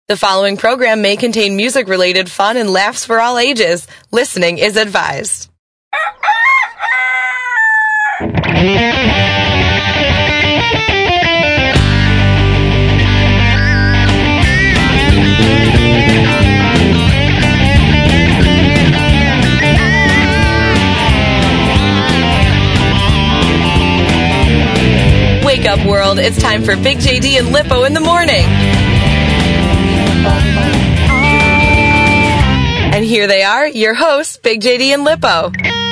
The following program may contain music-related fun and laughs for all ages. Listening is advised. Wake up, world. It's time for Big JD and Lippo in the morning. And here they are, your hosts, Big JD and Lippo.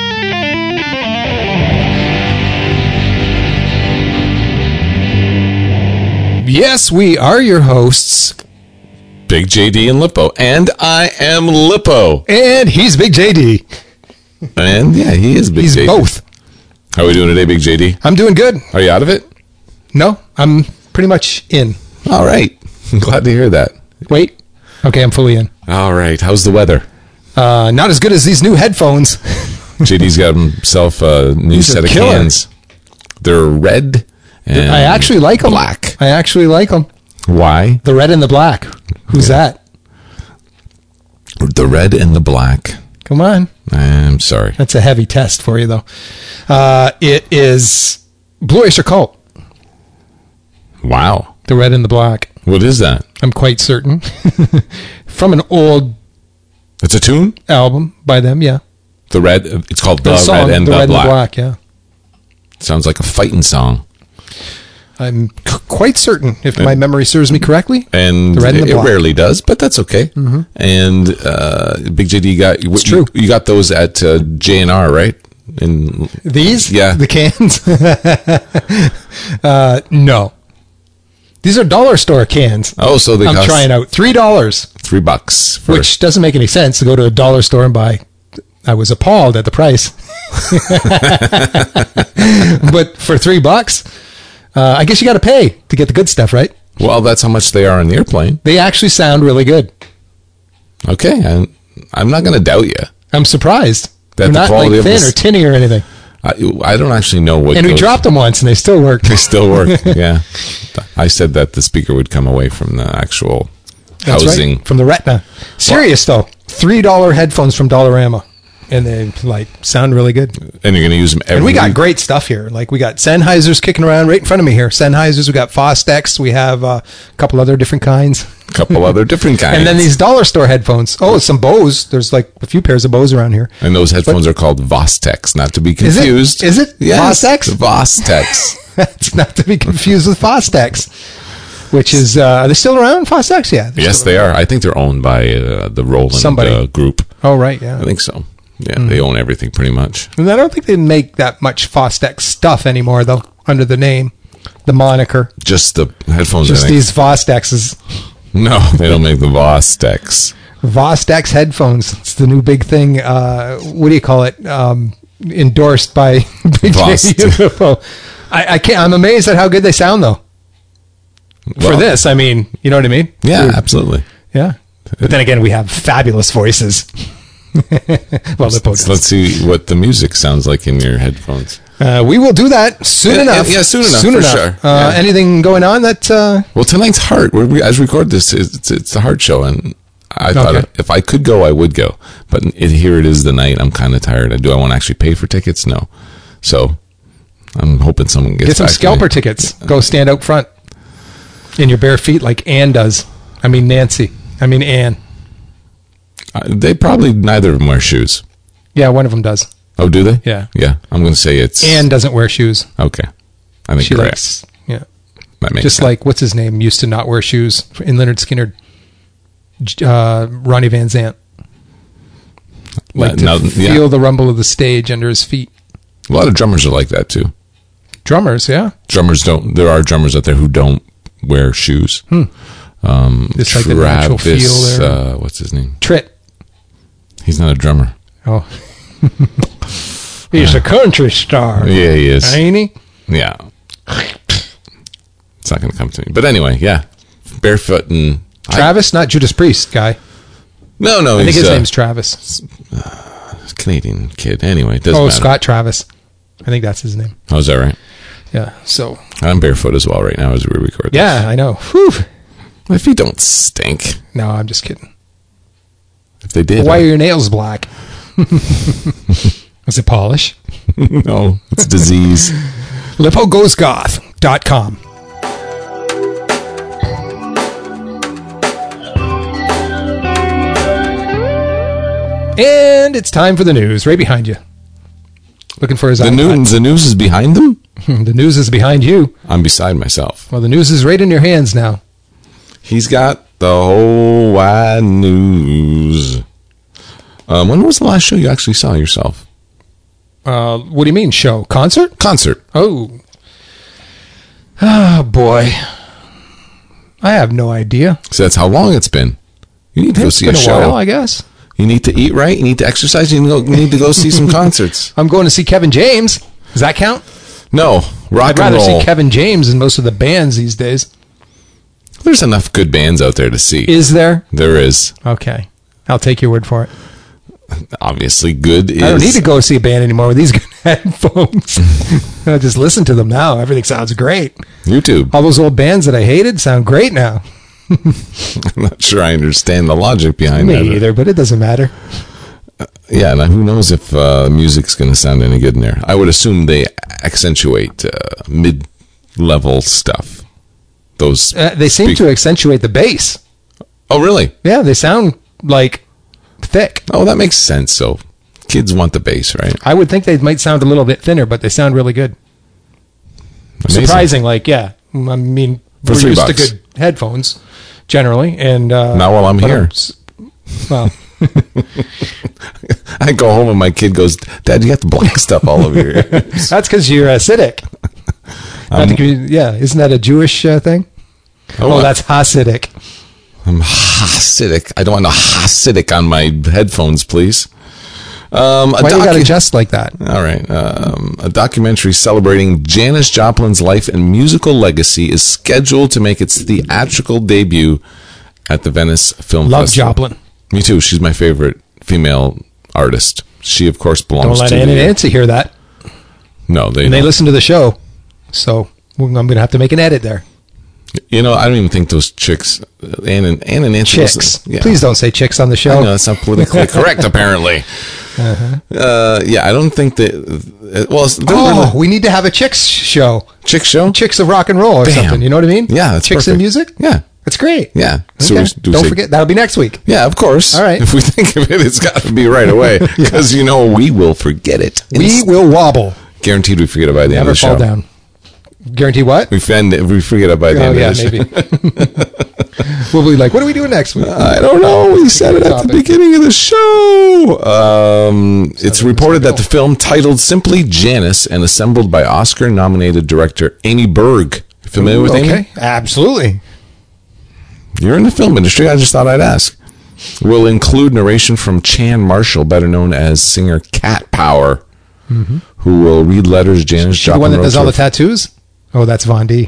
Yes, we are your hosts, Big JD and Lippo. And I am Lippo. and he's Big JD. And yeah, he is Big He's JD. both. How are we doing today, Big JD? I'm doing good. Are you out of it? No, I'm pretty much in. All right. I'm glad to hear that. Wait. Okay, I'm fully in. All right. How's the weather? Not as good as these new headphones. JD's got himself a new These are set of killer. cans. They're red and I actually like them. black. I actually like them. Why? The red and the black. Who's that? The red and the black. Come on. I'm sorry. That's a heavy test for you, though. It is Blue Oyster Cult. Wow. The red and the black. What is that? I'm quite certain. From an old It's a tune? album by them, yeah. The red. It's called The song, Red and the red Black. and the black, yeah. Sounds like a fighting song. I'm quite certain, if my memory serves me correctly. And The red and the it black. rarely does, but that's okay. Mm-hmm. And Big JD got It's true. You got those at J&R, right? In These? Yeah. The cans? No. These are dollar store cans. Oh, so they I'm cost trying out $3, $3 for which doesn't make any sense to go to a dollar store and buy. I was appalled at the price. But for $3, I guess you got to pay to get the good stuff, right? Well, that's how much they are on the airplane. They actually sound really good. Okay, and I'm not going to doubt you. I'm surprised. That They're the not quality like of thin this- or tinny or anything. I don't actually know what. And we goes- dropped them once and they still work. They still work. Yeah, I said that the speaker would come away from the actual That's housing. right, from the Retina. Serious though, $3 headphones from Dollarama, and they like sound really good. And you're going to use them every And we got week. great stuff here. Like we got Sennheisers kicking around right in front of me here. Sennheisers, we got Fostex, we have a couple other different kinds, A couple other different kinds. and then these dollar store headphones. Oh, some Bose. There's like a few pairs of Bose around here. And those headphones are called Vostex, not to be Is it? confused. Is it? Yes, Vostex? Vostex. That's not to be confused with Fostex, which is are they still around? Fostex, yeah. they're Yes, still they around. are. I think they're owned by the Roland Somebody. group. Oh right, yeah. I think so. Yeah, they own everything pretty much. And I don't think they make that much Fostex stuff anymore, though, under the name, the moniker. Just the headphones. Just I think. these Vostexes. No, they don't make the Vostex. Vostex headphones. It's the new big thing. What do you call it? Endorsed by Big Vost. JD. I can't. I'm amazed at how good they sound, though. For Well, this, I mean, you know what I mean? Yeah, Dude, absolutely. yeah. But then again, we have fabulous voices. Well, Lippo does. Let's see what the music sounds like in your headphones. We will do that soon Yeah, enough. yeah, soon enough, for sure. Yeah. Anything going on that? Well, tonight's Heart. As we record this, it's a Heart show, and I thought Okay. if I could go, I would go. But here it is the night. I'm kind of tired. Do I want to actually pay for tickets? No. So I'm hoping someone gets Get some back to me. scalper tickets. Go stand out front in your bare feet like Ann does. I mean Nancy. I mean Ann. They probably neither of them wear shoes. Yeah, one of them does. Oh, do they? Yeah. Yeah. I'm going to say it's Ann doesn't wear shoes. Okay. I think She you're likes, yeah. right. That makes Just sense. like, what's his name, used to not wear shoes in Leonard Skinner. Ronnie Van Zant. Like to feel the rumble of the stage under his feet. A lot of drummers are like that too. Drummers, yeah. There are drummers out there who don't wear shoes. It's like the natural feel there. What's his name? Tritt. He's not a drummer. Oh. He's a country star. Yeah, he is. Ain't he? Yeah. It's not going to come to me. But anyway, yeah. Barefoot and... Travis, not Judas Priest guy. No, I think he's his name's Travis. a Canadian kid. Anyway, it doesn't matter. Scott Travis. I think that's his name. Oh, is that right? Yeah, so. I'm barefoot as well right now as we record this. Yeah, I know. Whew. My feet don't stink. No, I'm just kidding. If they did, Why are your nails black? Was it polish? no, it's disease. LipoGoesGoth.com. And it's time for the news. Right behind you. Looking for his iPod. The news is behind them? The news is behind you. I'm beside myself. Well, the news is right in your hands now. He's got the whole wide news. When was the last show you actually saw yourself? What do you mean, show? Concert? Concert. Oh, boy. I have no idea. So that's how long it's been. You need to go see a It's been show. a while, I guess. You need to eat right. You need to exercise. You need to go see some concerts. I'm going to see Kevin James. Does that count? No, rock I'd and rather roll. see Kevin James than most of the bands these days. There's enough good bands out there to see. Is there? There is. Okay. I'll take your word for it. Obviously, good is. I don't need to go see a band anymore with these good headphones. I just listen to them now. Everything sounds great. YouTube. All those old bands that I hated sound great now. I'm not sure I understand the logic behind Me that. either, but it doesn't matter. Yeah, now who knows if music's going to sound any good in there. I would assume they accentuate mid-level stuff. Those They seem to accentuate the bass. Oh, really? Yeah, they sound like thick. Oh, that makes sense. So kids want the bass, right? I would think they might sound a little bit thinner, but they sound really good. Amazing. Surprising, like, yeah. I mean, For we're $3. used to good headphones, generally. And Not while I'm here. Well, I go home and my kid goes, Dad, you got the black stuff all over your ears. that's because you're acidic. Isn't that a Jewish thing? Oh, that's Hasidic. I'm Hasidic. I don't want no Hasidic on my headphones, please. Why you got to adjust like that? All right. A documentary celebrating Janis Joplin's life and musical legacy is scheduled to make its theatrical debut at the Venice Film Love Festival. Joplin. Me too. She's my favorite female artist. She, of course, belongs Don't let to Ann and Nancy hear that. No, they And they don't. listen to the show. So I'm going to have to make an edit there. You know, I don't even think those chicks, Ann and Nancy. Chicks. Listen, yeah. Please don't say chicks on the I show. know, that's not politically correct, apparently. Yeah, I don't think that. We need to have a chicks show. Chick show? Chicks of rock and roll or Bam. something. You know what I mean? Yeah, that's Chicks perfect. in music? Yeah. That's great. Yeah. So Okay. we Don't forget, that'll be next week. Yeah, of course. All right. If we think of it, it's got to be right away. Because, you know, we will forget it. We will wobble. Guaranteed we forget it by the end Never of the show. fall down. Guarantee what? We forget it by the end of the show. Maybe. We'll be like, what are we doing next week? I don't know. We said it at the beginning of the show. It's reported that the film, titled simply Janis and assembled by Oscar-nominated director Amy Berg. Familiar with Amy? Okay, absolutely. You're in the film industry. I just thought I'd ask. Will include narration from Chan Marshall, better known as singer Cat Power, who will read letters Janis She the Joplin one that wrote does to all her the tattoos? Oh, that's Von D.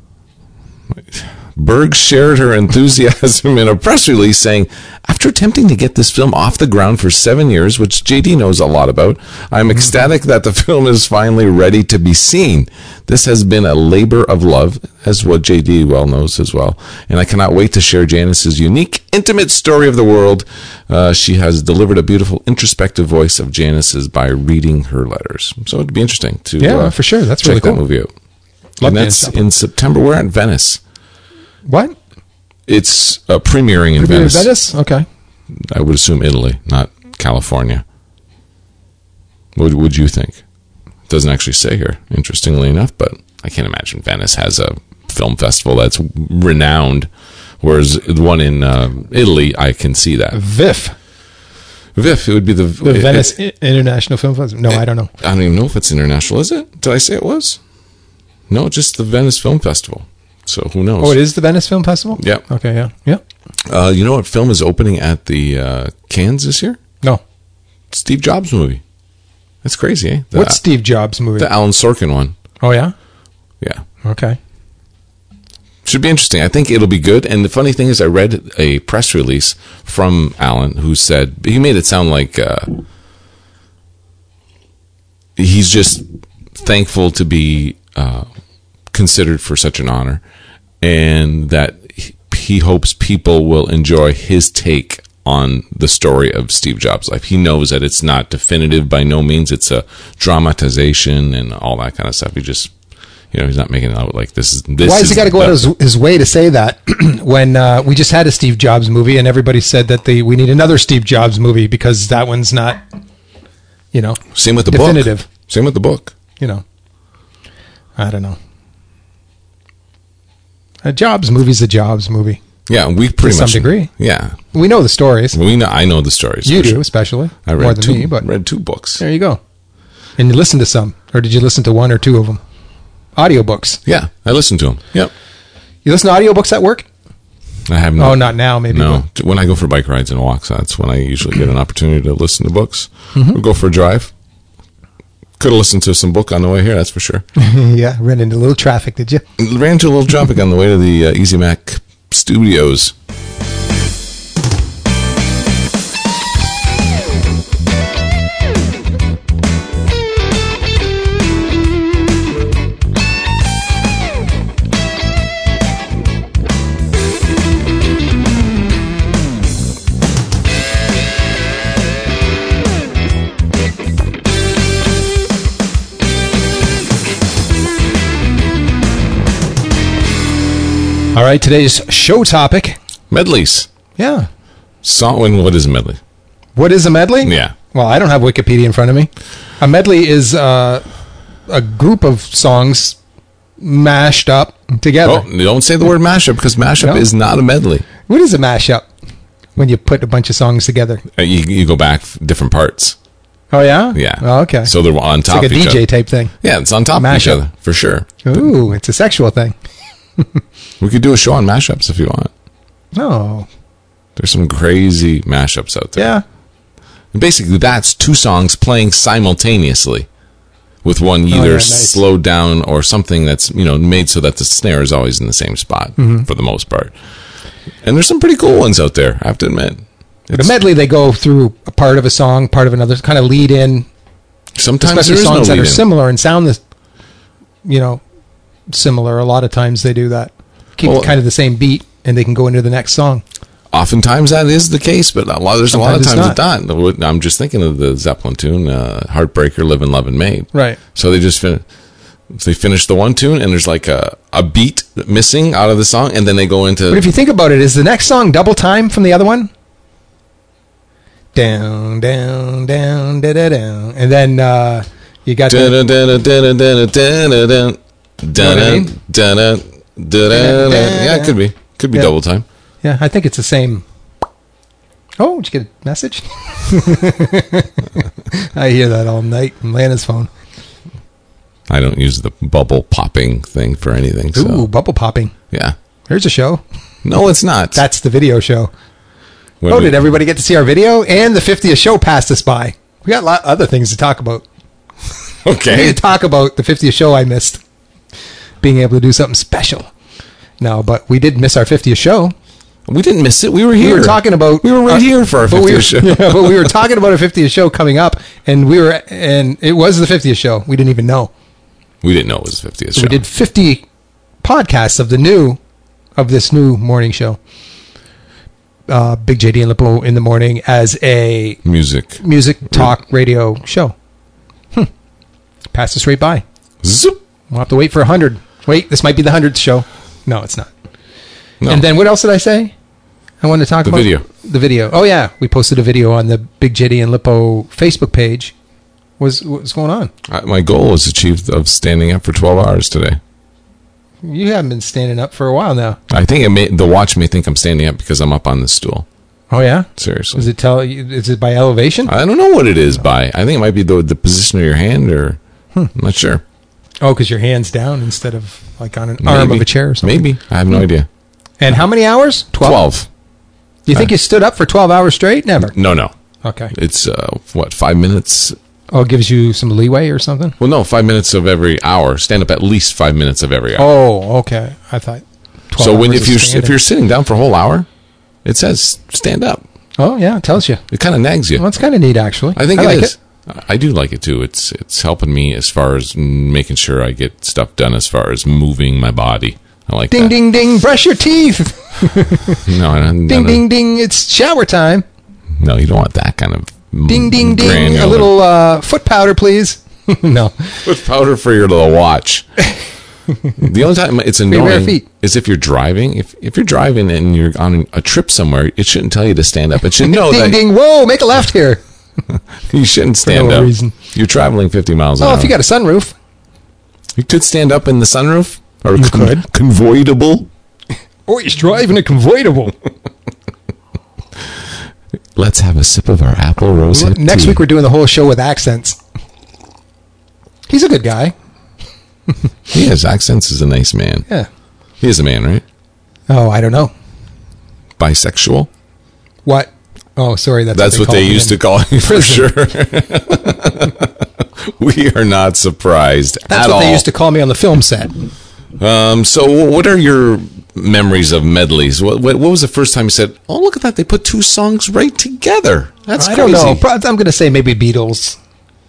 Berg shared her enthusiasm in a press release saying, after attempting to get this film off the ground for 7 years, which JD knows a lot about, I'm ecstatic that the film is finally ready to be seen. This has been a labor of love, as what JD well knows as well. And I cannot wait to share Janis's unique, intimate story of the world. She has delivered a beautiful, introspective voice of Janis's by reading her letters. So it'd be interesting to for sure. That's check really cool. that movie out. Love And that's Janis Joplin. in September. We're at Venice. What? It's premiering in Premiere in Venice. Venice? Okay. I would assume Italy, not California. What would you think? It doesn't actually say here, interestingly enough, but I can't imagine Venice has a film festival that's renowned, whereas the one in Italy, I can see that. VIF. VIF, it would be the Venice International Film Festival. No, I don't know. I don't even know if it's international, is it? Did I say it was? No, just the Venice Film Festival. So who knows? Oh, it is the Venice Film Festival? Yeah. Okay, yeah. Yeah. You know what film is opening at the Cannes this year? No. Steve Jobs movie. That's crazy, eh? What's Steve Jobs' movie? The Alan Sorkin one. Oh, yeah? Yeah. Okay. Should be interesting. I think it'll be good. And the funny thing is, I read a press release from Alan who said, he made it sound like he's just thankful to be considered for such an honor, and that he hopes people will enjoy his take on the story of Steve Jobs' life. He knows that it's not definitive by no means. It's a dramatization and all that kind of stuff. He just, he's not making it out like this. Why has he got to go out of his way to say that when we just had a Steve Jobs movie and everybody said that we need another Steve Jobs movie because that one's not, same with the definitive. book. Same with the book. I don't know. A Jobs movie's a Jobs movie. Yeah, we pretty to much some degree. Yeah, we know the stories. I know the stories. You do, especially. I read more than me, but read 2 books. There you go. And you listened to some, or did you listen to 1 or 2 of them? Audiobooks. Yeah, I listened to them. Yep. You listen to audiobooks at work? I have not. Oh, not now, maybe. No, when I go for bike rides and walks, that's when I usually get an opportunity to listen to books. We'll go for a drive. Could have listened to some book on the way here, that's for sure. Yeah, ran into a little traffic, did you? Ran into a little traffic on the way to the Easy Mac Studios. All right, today's show topic. Medleys. Yeah. What is a medley? What is a medley? Yeah. Well, I don't have Wikipedia in front of me. A medley is a group of songs mashed up together. Oh, don't say the word mashup because mashup is not a medley. What is a mashup? When you put a bunch of songs together. You go back different parts. Oh, yeah? Yeah. Oh, okay. So they're on top of each other. It's like a DJ type thing. Yeah, it's on top of each other, for sure. Ooh, it's a sexual thing. We could do a show on mashups if you want. No. There's some crazy mashups out there. Yeah. And basically, that's 2 songs playing simultaneously with one either slowed down or something that's, made so that the snare is always in the same spot for the most part. And there's some pretty cool ones out there, I have to admit. But a medley, they go through a part of a song, part of another, kind of lead in. Sometimes especially there is songs no that lead are in. similar and sound similar. A lot of times they do that. Keep kind of the same beat, and they can go into the next song. Oftentimes that is the case, but there's a lot of times it's it's not. I'm just thinking of the Zeppelin tune, Heartbreaker, Livin' Lovin' Maid. Right. So they just finish the one tune, and there's like a beat missing out of the song, and then they go into... But if you think about it, is the next song double time from the other one? Down, down, down, da da down. And then you got Yeah, it could be. Could be double time. Yeah, I think it's the same. Oh, did you get a message? I hear that all night on Lana's phone. I don't use the bubble popping thing for anything. So. Ooh, bubble popping. Yeah. There's a show. No, it's not. That's the video show. Did everybody get to see our video? And the 50th show passed us by. We got a lot of other things to talk about. Okay. We need to talk about the 50th show I missed. Being able to do something special. No, but we did miss our 50th show. We didn't miss it. We were here. We were talking about... We were right here for our 50th show. Yeah, but we were talking about our 50th show coming up, and it was the 50th show. We didn't even know. We didn't know it was the 50th show. We did 50 podcasts of this new morning show. Big JD and Lippo in the morning as a music talk radio show. Passed us right by. Zoop. We'll have to wait for 100. Wait, this might be the 100th show. No, it's not. No. And then what else did I say? I wanted to talk about the video. Oh yeah, we posted a video on the Big JD and Lippo Facebook page. What's going on? My goal was achieved of standing up for 12 hours today. You haven't been standing up for a while now. I think the watch may think I'm standing up because I'm up on the stool. Oh yeah? Seriously. Does it tell you? Is it by elevation? I don't know what it is by. I think it might be the position of your hand, or I'm not sure. Oh, because your hand's down instead of like on an arm of a chair or something. Maybe. I have no idea. And how many hours? 12. You think you stood up for 12 hours straight? Never. No. Okay. It's 5 minutes? Oh, it gives you some leeway or something? Well, no, 5 minutes of every hour. Stand up at least 5 minutes of every hour. Oh, okay. I thought 12 so hours if you're sitting down for a whole hour, it says stand up. Oh yeah, it tells you. It kind of nags you. Well, it's kind of neat actually. I think it is. I do like it too. It's helping me as far as making sure I get stuff done as far as moving my body. I like ding, that. Ding, ding, ding, brush your teeth. No, I don't. Ding, ding, ding, it's shower time. No, you don't want that kind of. Ding, ding, ding, a little foot powder, please. No. Foot powder for your little watch. The only time it's annoying is if you're driving. If you're driving and you're on a trip somewhere, it shouldn't tell you to stand up. It should know ding, that. Ding, whoa, make a left here. You shouldn't stand up. Reason. You're traveling 50 miles an hour. Oh, if you got a sunroof. You could stand up in the sunroof. Or you could. Convoidable. Or you're driving a convoidable. Let's have a sip of our apple rosé tea. Next week we're doing the whole show with accents. He's a good guy. He has accents. Is a nice man. Yeah. He is a man, right? Oh, I don't know. Bisexual? What? Oh, sorry. That's what they used to call him for sure. We are not surprised at all. That's what they used to call me on the film set. So what are your memories of medleys? What was the first time you said, oh, look at that. They put two songs right together. That's crazy. I don't know. I'm going to say maybe Beatles.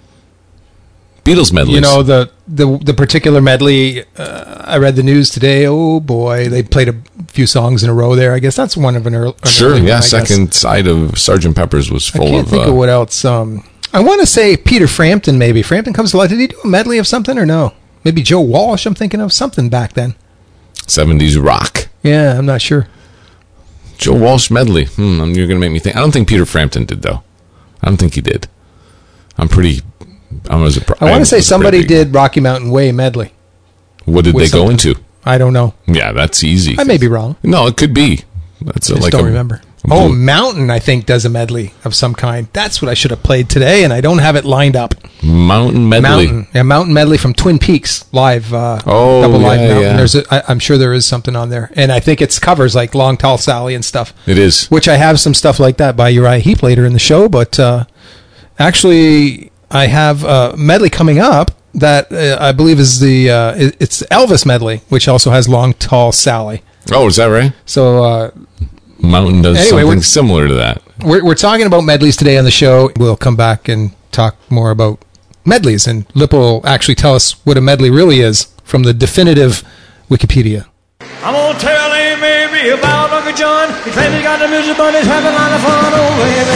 Beatles medleys. You know, the particular medley, I read the news today. Oh, boy. They played a few songs in a row there. I guess that's one of an early one, second side of Sgt. Pepper's was full of... I can't think of what else. I want to say Peter Frampton, maybe. Frampton Comes to Life. Did he do a medley of something or no? Maybe Joe Walsh, I'm thinking of something back then. 70s rock. Yeah, I'm not sure. Joe Walsh medley. You're going to make me think. I don't think Peter Frampton did, though. I don't think he did. I want to say somebody did Rocky Mountain Way medley. What did they go into? I don't know. Yeah, that's easy. I may be wrong. No, it could be. That's I just don't remember. Mountain, I think, does a medley of some kind. That's what I should have played today, and I don't have it lined up. Mountain medley. Mountain medley from Twin Peaks live. Double live Mountain. Yeah. I'm sure there is something on there, and I think it's covers like Long Tall Sally and stuff. It is. Which I have some stuff like that by Uriah Heep later in the show, but actually, I have a medley coming up that I believe is it's Elvis medley, which also has Long Tall Sally. Oh, is that right? So. Mountain does something similar to that. We're talking about medleys today on the show. We'll come back and talk more about medleys, and Lip will actually tell us what a medley really is from the definitive Wikipedia. I'm gonna tell him maybe about Uncle John. He claims he got the music, but he's having a lot of fun. Oh, baby.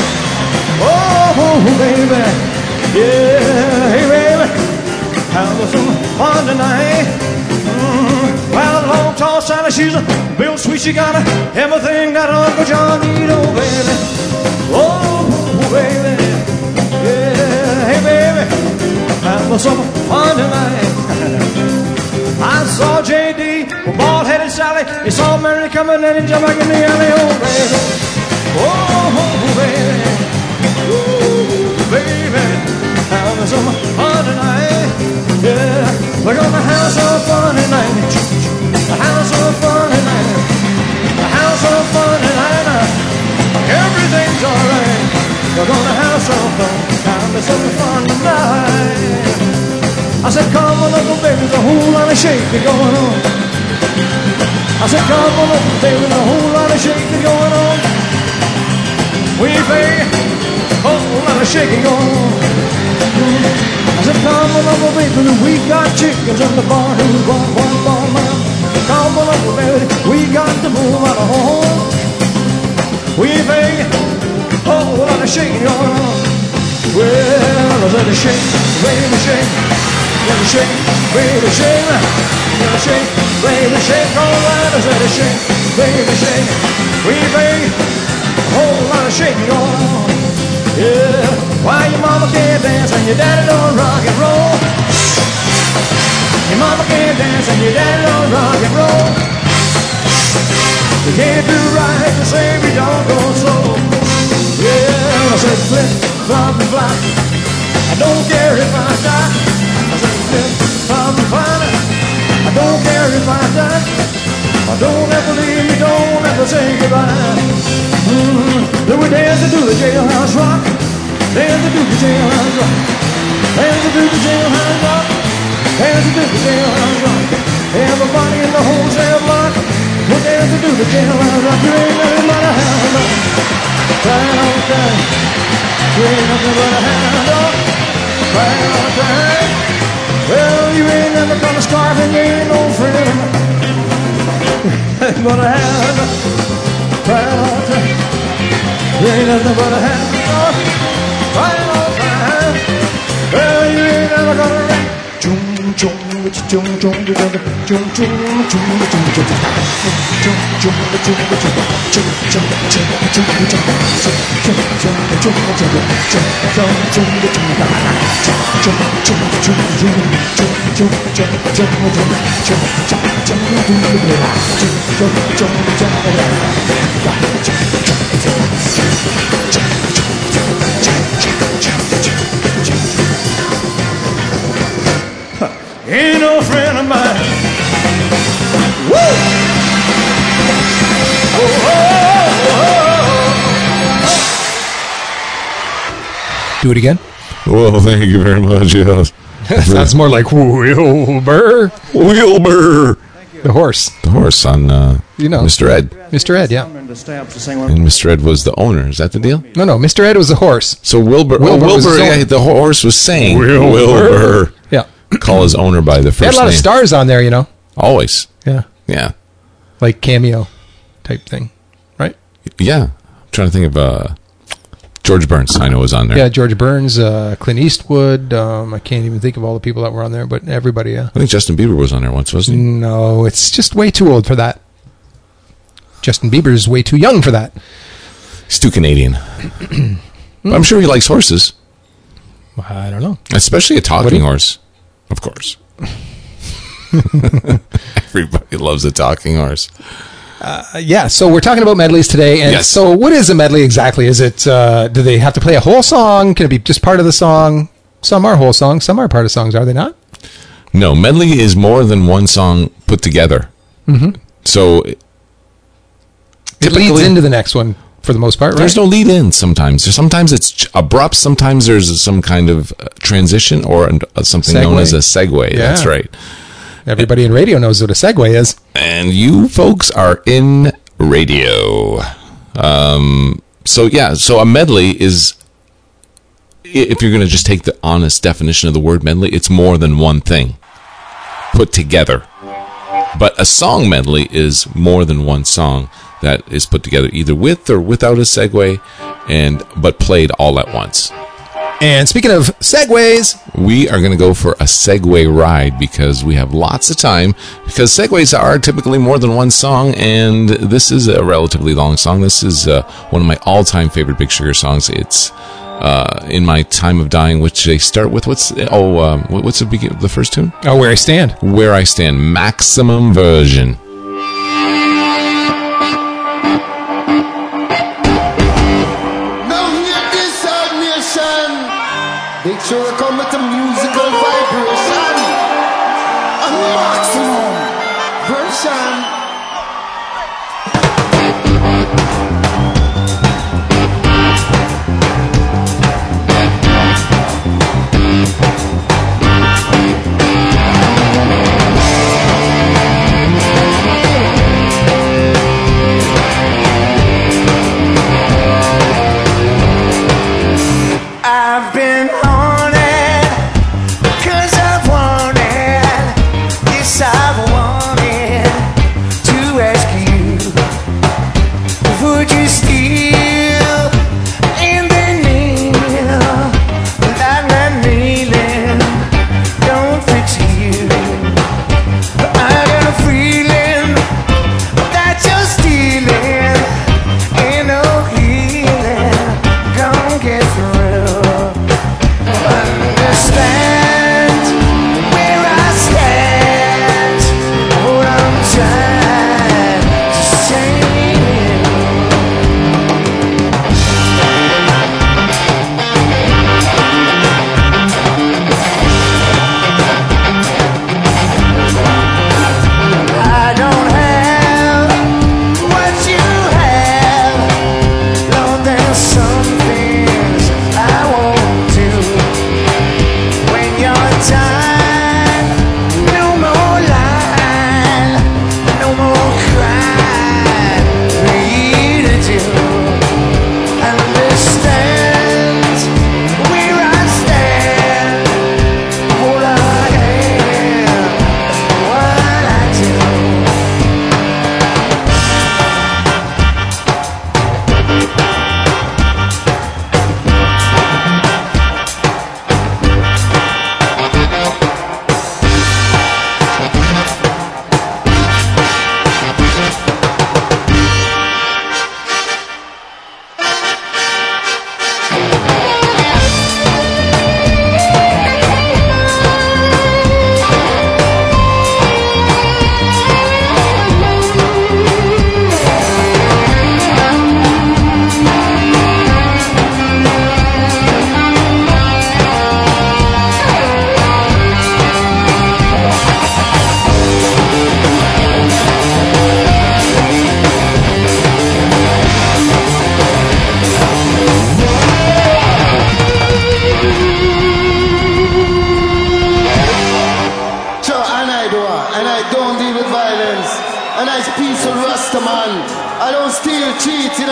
Oh, baby. Yeah, hey, baby. Have some fun tonight. Well, Long Tall Sally, she's a real sweet. She got everything that Uncle John need. Oh, baby. Oh, baby. Yeah, hey, baby. Have some fun tonight. I saw J.D. with bald-headed Sally. He saw Mary coming and he jumped back in the alley. Oh, baby. Oh, baby. Oh, baby. Have some fun tonight. Yeah. We're gonna have some fun tonight. A house of fun tonight. A house of fun tonight. Everything's alright. We're gonna have some fun. Have some fun tonight. I said, come on, little baby, there's a whole lot of shaking going on. I said, come on, little baby, there's a whole lot of shaking going on. We pay a whole lot of shaking going on. I said, come on, little baby, we got chickens in the barn. Who's one, man? Come on, little baby, we got to move out of home. We pay a whole lot of shaking going on. Well, I said, shake, baby, shake. Baby, shake, baby, shake. Baby, shake, baby, shake. All right, I said, shake, baby, shake. We pay a whole lot of shaking going on. Yeah, why your mama can't dance and your daddy don't rock and roll? Your mama can't dance and your daddy don't rock and roll. You can't do right to say we don't go slow. Yeah, I said flip, flop, and flop. I don't care if I die. I said flip, flop, and flop. I don't care if I die. I don't ever leave me, don't ever say goodbye. Then we dance to do the jailhouse rock. Dance to do the jailhouse rock. Dance to do the jailhouse rock. Dance to do the jailhouse rock. Everybody in the wholesale block will dance to do the jailhouse rock. You ain't nothing but a hound dog. Crying all the time. You ain't nothing but a hound dog. Crying all the time. Well, you ain't never gonna starve and you ain't no friend of mine. nothing but a hand. Crying all the time. You ain't nothing but a hand. Crying all the time. Well, you ain't never gonna wreck. Jum, jum, jum, jum, jum, jum, jum, jum, jum, ain't no friend of mine. Woo! Oh, do it again. Well, thank you very much. Yes. That's more like Wilbur. Wilbur. The horse. The horse on Mr. Ed. Mr. Ed, yeah. And Mr. Ed was the owner. Is that the deal? No, Mr. Ed was the horse. So Wilbur yeah, the horse was saying Wilbur. Yeah. Call his owner by the first name. They had a lot of stars on there, you know. Always. Yeah. Yeah. Like cameo type thing, right? Yeah. I'm trying to think of George Burns, I know, was on there. Yeah, George Burns, Clint Eastwood. I can't even think of all the people that were on there, but everybody, yeah. I think Justin Bieber was on there once, wasn't he? No, it's just way too old for that. Justin Bieber's way too young for that. He's too Canadian. But I'm sure he likes horses. I don't know. Especially a talking horse, of course. Everybody loves a talking horse. Yeah, so we're talking about medleys today. And yes. So what is a medley exactly? Is it, do they have to play a whole song? Can it be just part of the song? Some are whole songs, some are part of songs, are they not? No, medley is more than one song put together. Mm-hmm. So it leads into the next one for the most part, right? There's no lead in sometimes. Sometimes it's abrupt. Sometimes there's some kind of transition or something known as a segue. Yeah. That's right. Everybody in radio knows what a segue is. And you folks are in radio. So a medley is, if you're going to just take the honest definition of the word medley, it's more than one thing put together. But a song medley is more than one song that is put together either with or without a segue, but played all at once. And speaking of segues, we are going to go for a Segway ride because we have lots of time, because segues are typically more than one song, and this is a relatively long song. This is one of my all-time favorite Big Sugar songs. It's In My Time of Dying, which they start with. What's the first tune? Oh, Where I Stand. Where I Stand, maximum version. Big Sugar come with a musical vibration. A maximum version.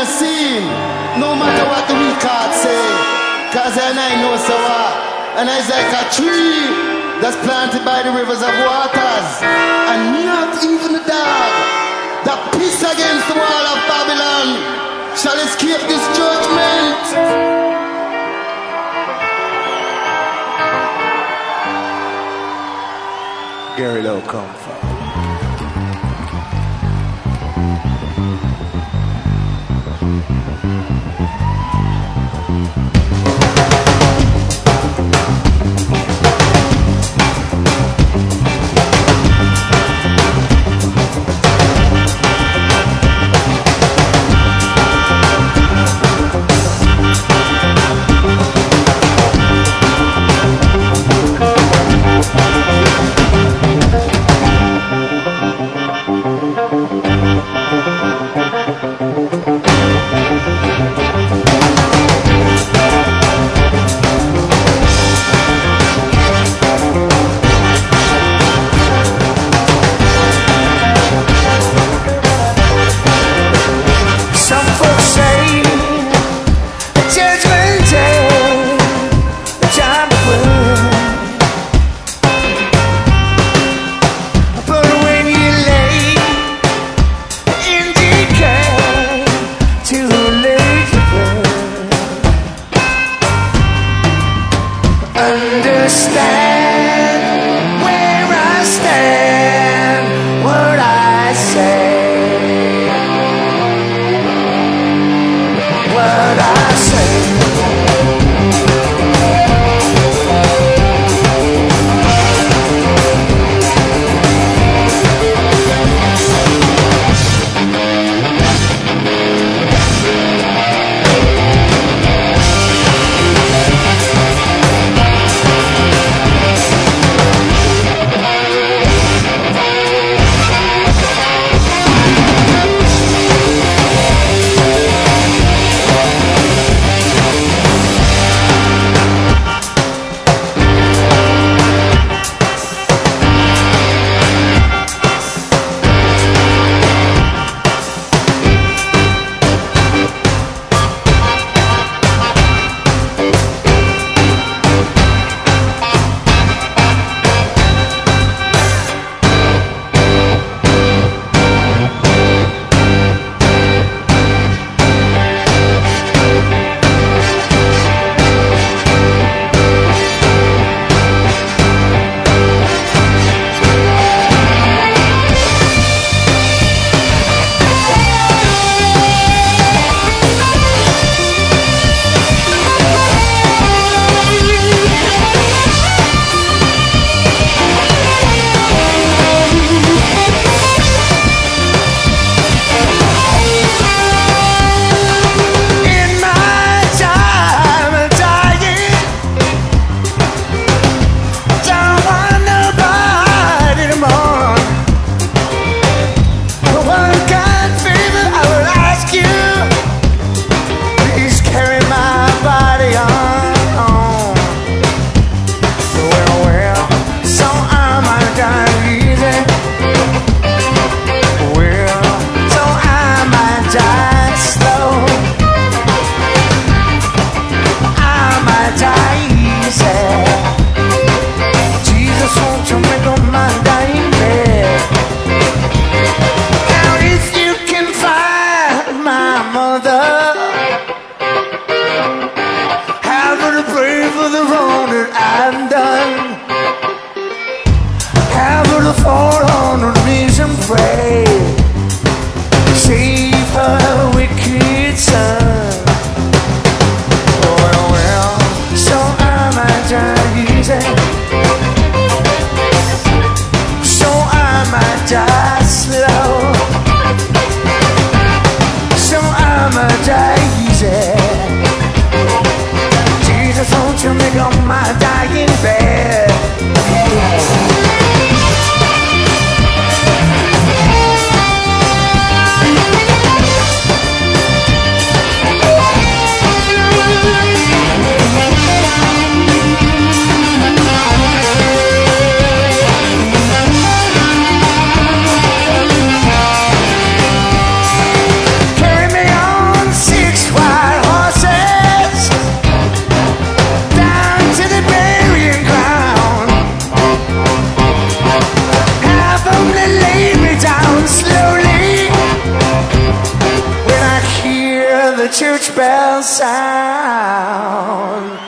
the scene, no matter what the weak heart say, cause I know so what, and it's like a tree that's planted by the rivers of waters, and not even the dog that piss against the wall of Babylon shall escape this judgment. Gary Lowe come from. the church bells sound.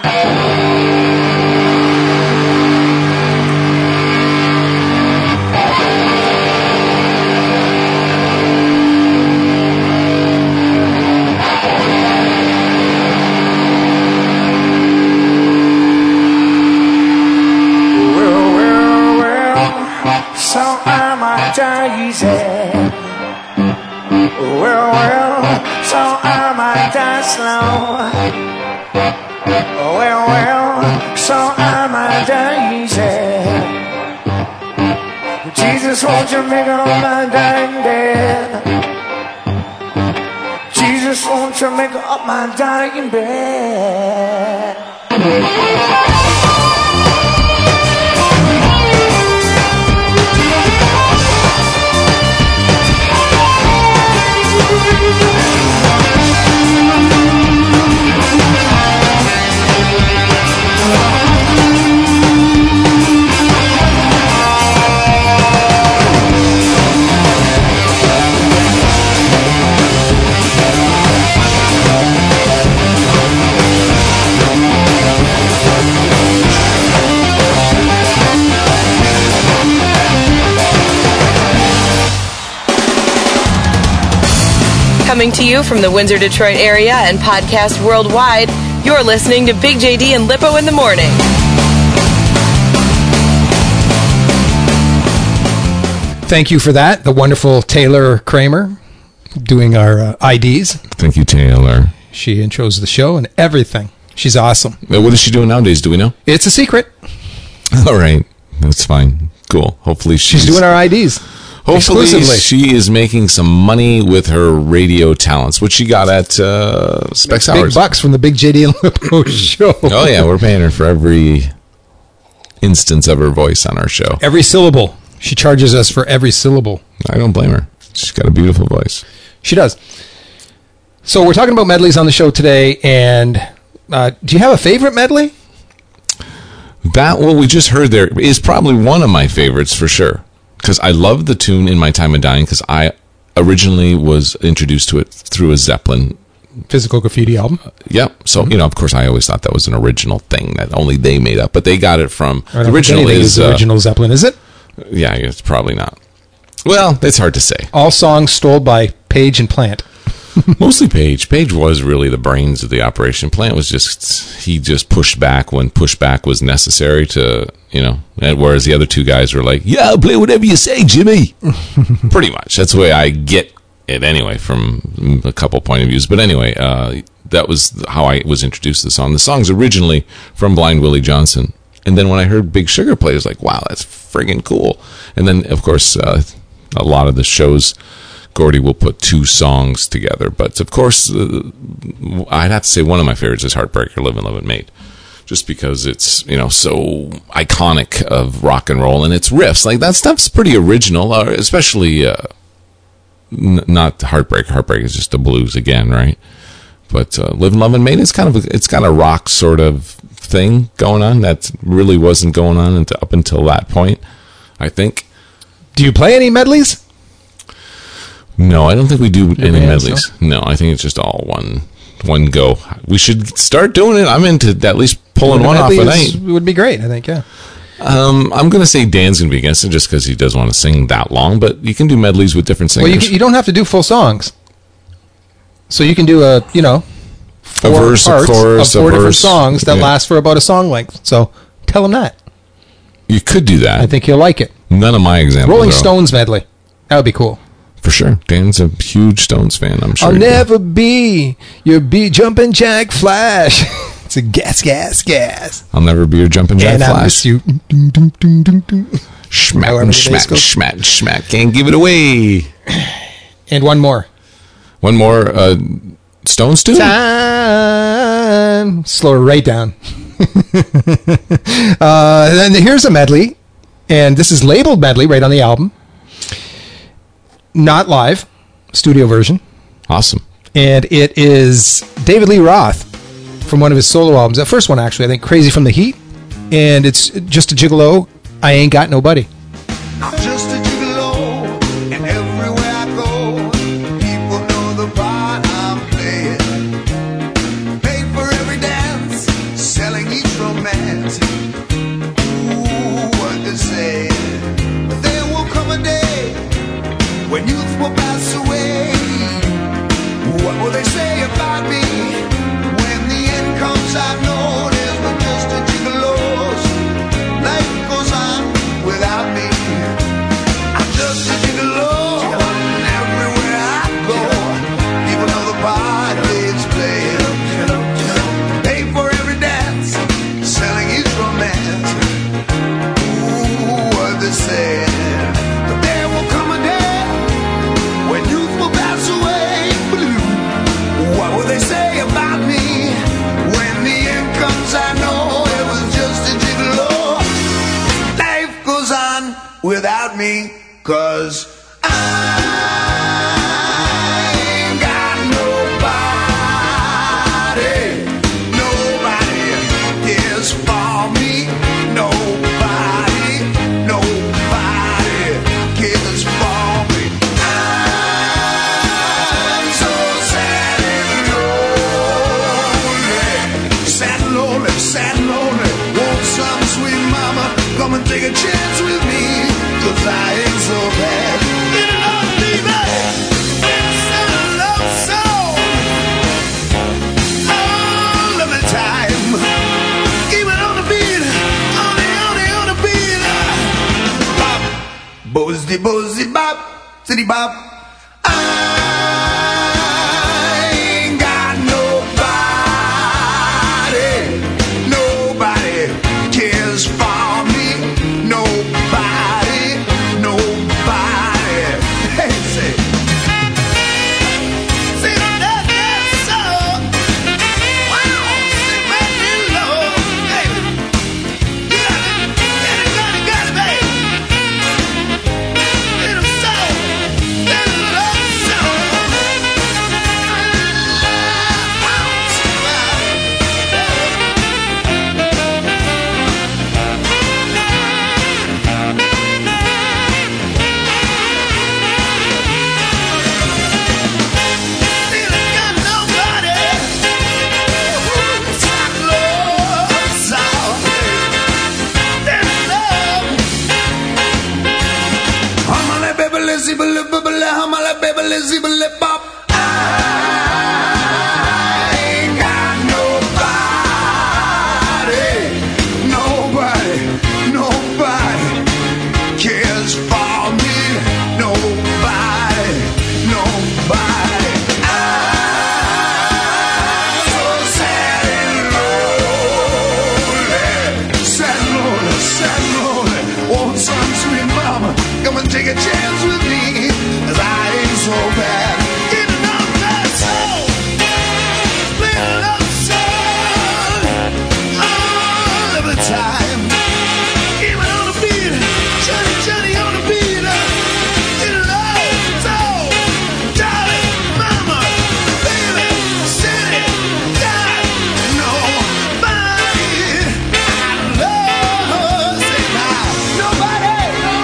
So am I daisy. Well, so am I die slow. Well, so am I daisy. Jesus, won't you make it on my dying bed? Jesus, won't you make it up my dying bed? Coming to you from the Windsor, Detroit area and podcast worldwide, you're listening to Big JD and Lippo in the Morning. Thank you for that. The wonderful Taylor Kramer doing our IDs. Thank you, Taylor. She intros the show and everything. She's awesome. What is she doing nowadays? Do we know? It's a secret. All right. That's fine. Cool. Hopefully she's doing our IDs. Hopefully she is making some money with her radio talents, which she got at Specs Hours. Big bucks from the Big JD and Lippo show. Oh, yeah. We're paying her for every instance of her voice on our show. Every syllable. She charges us for every syllable. I don't blame her. She's got a beautiful voice. She does. So we're talking about medleys on the show today, and do you have a favorite medley? That, what we just heard there, is probably one of my favorites for sure. Because I love the tune In My Time of Dying, because I originally was introduced to it through a Zeppelin Physical Graffiti album. Yep. So, of course, I always thought that was an original thing that only they made up. But they got it from... The original is original Zeppelin, is it? Yeah, it's probably not. Well, it's hard to say. All songs stole by Page and Plant. Mostly Page. Page was really the brains of the operation. Plant was he just pushed back when pushback was necessary to, whereas the other two guys were like, yeah, I'll play whatever you say, Jimmy. Pretty much. That's the way I get it anyway, from a couple point of views. But anyway, that was how I was introduced to the song. The song's originally from Blind Willie Johnson. And then when I heard Big Sugar play, I was like, wow, that's friggin' cool. And then, of course, a lot of the shows, Gordy will put two songs together. But, of course, I'd have to say one of my favorites is Heartbreaker, Live and Love It Made. Just because it's, so iconic of rock and roll and its riffs. Like, that stuff's pretty original, especially not Heartbreaker. Heartbreaker is just the blues again, right? But Live and Love It Made, it's got a rock sort of thing going on that really wasn't going on up until that point, I think. Do you play any medleys? No, I don't think we do any medleys. No, I think it's just all one go. We should start doing it. I'm into at least pulling one off a night. It would be great, I think, yeah. I'm going to say Dan's going to be against it just because he doesn't want to sing that long, but you can do medleys with different singers. Well, you don't have to do full songs. So you can do a verse, a chorus, of four a different verse, songs that last for about a song length. So tell him that. You could do that. I think he'll like it. None of my examples. Rolling Stones medley. That would be cool. For sure. Dan's a huge Stones fan, I'm sure. I'll never be your jumping jack Flash. It's a gas. I'll never be your jumping jack and Flash. I miss you. Schmack. Can't give it away. And one more. Stones tune? Time. Slow it right down. Then here's a medley. And this is labeled medley right on the album. Not live. Studio version. Awesome. And it is David Lee Roth from one of his solo albums. The first one, actually, I think, Crazy from the Heat. And it's Just a Gigolo, I Ain't Got Nobody. I'm just a gigolo, and everywhere I go, people know the part I'm playing. me, 'cause I ain't got nobody. Nobody cares for me. Nobody cares for me. I'm so sad and lonely. Sad and lonely. Want some sweet mama come and take a chance with me, 'cause I ain't so bad. Get it on, baby. It's a love song. All of the time. Keep it on the beat. On the beat. Bop. Bozzy, bozzy, bop. City bop. I ain't got nobody. Nobody cares for me. Nobody. Hey, say that song. Wow, say make me love, baby. Got it, baby. Little song, little love song. I ain't got nobody cares for me. Nobody. I'm so sad and lonely. Want some sweet mama come and take a chance with me, 'cause I ain't so bad. Get it on that soul. Play a love song all of the time. Keep it on the beat. Johnny on the beat. Get it on soul. Darling, mama, baby, city, got nobody I love. Say now, nobody.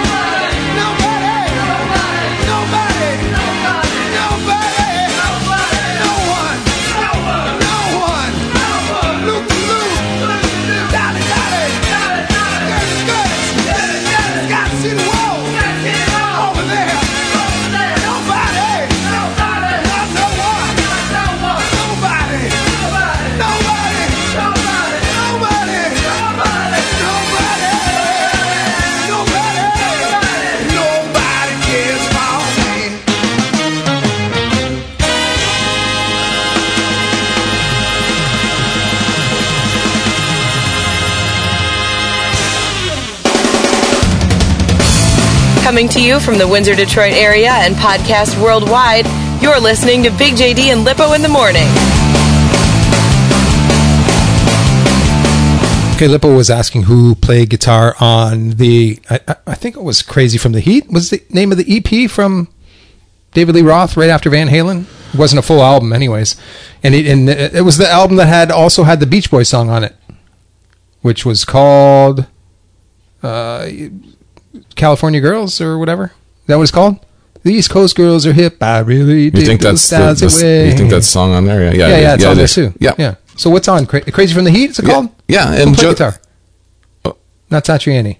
Coming to you from the Windsor, Detroit area and podcast worldwide, you're listening to Big JD and Lippo in the Morning. Okay, Lippo was asking who played guitar on the, I think it was Crazy from the Heat, was the name of the EP from David Lee Roth right after Van Halen. It wasn't a full album anyways. And it was the album that also had the Beach Boys song on it, which was called California Girls or whatever. Is that what it's called? The East Coast girls are hip. I really dig those styles away. You think that song on there? Yeah, it's on there too. Yeah. So what's on? Crazy from the Heat, is it called? Yeah. And play guitar. Not Satriani.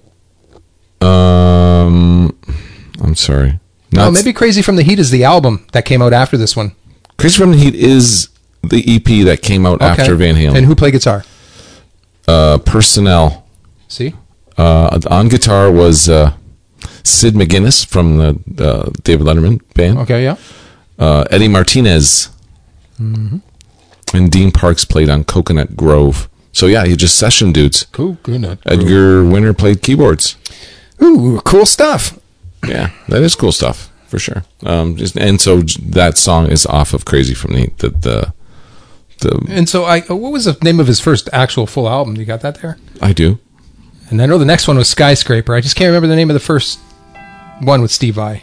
I'm sorry. Maybe Crazy from the Heat is the album that came out after this one. Crazy from the Heat is the EP that came out after Van Halen. And who played guitar? Personnel. See? On guitar was Sid McGuinness from the David Letterman band. Okay, yeah. Eddie Martinez. Mm-hmm. And Dean Parks played on Coconut Grove. So yeah, you just session dudes. Coconut Grove. Edgar Winter played keyboards. Ooh, cool stuff. Yeah, that is cool stuff for sure. And so that song is off of Crazy from the And so what was the name of his first actual full album? You got that there? I do. And I know the next one was Skyscraper. I just can't remember the name of the first one with Steve Vai.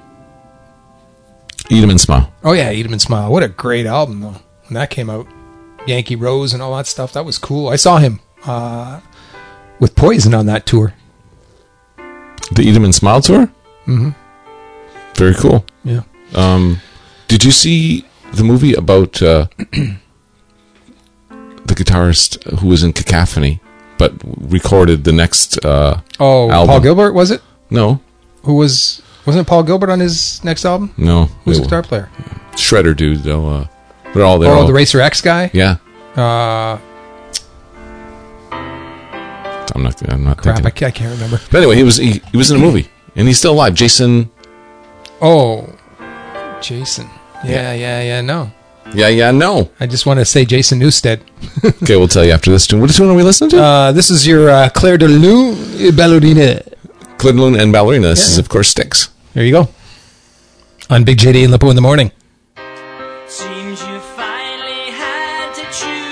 Eat 'em and Smile. Oh yeah, Eat 'em and Smile. What a great album though when that came out. Yankee Rose and all that stuff. That was cool. I saw him with Poison on that tour. The Eat 'em and Smile tour? Mm-hmm. Very cool. Yeah. Did you see the movie about the guitarist who was in Cacophony but recorded the next album? Paul Gilbert, was it? No. Wasn't it Paul Gilbert on his next album? No. Who's the guitar player? Shredder dude. They're all there. The Racer X guy? Yeah. I'm not crap, thinking. I can't remember. But anyway, he was in a movie, and he's still alive. Jason. Oh, Jason. Yeah, no. Yeah, no. I just want to say Jason Newsted. Okay, we'll tell you after this tune. What tune are we listening to? This is your Claire de Lune Ballerina. Claire de Lune and Ballerina. This is, of course, Styx. There you go. On Big JD and Lippo in the morning. Seems you finally had to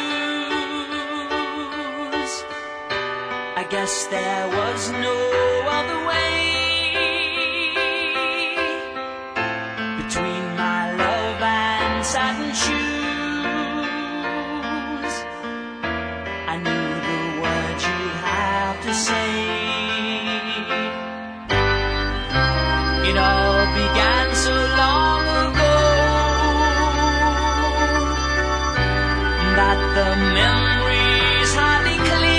choose. I guess there was no other way between my love and satin shoes. I knew the words you'd have to say. It all began so long ago that the memory's hardly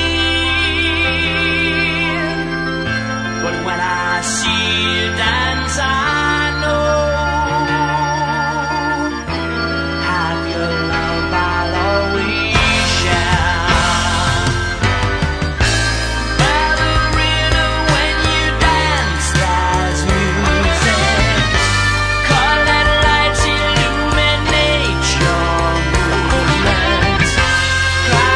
clear. But when I see you dance, I know have your love I'll always share. Ballerina, when you dance, there's music. Colored lights illuminate your movements. Cry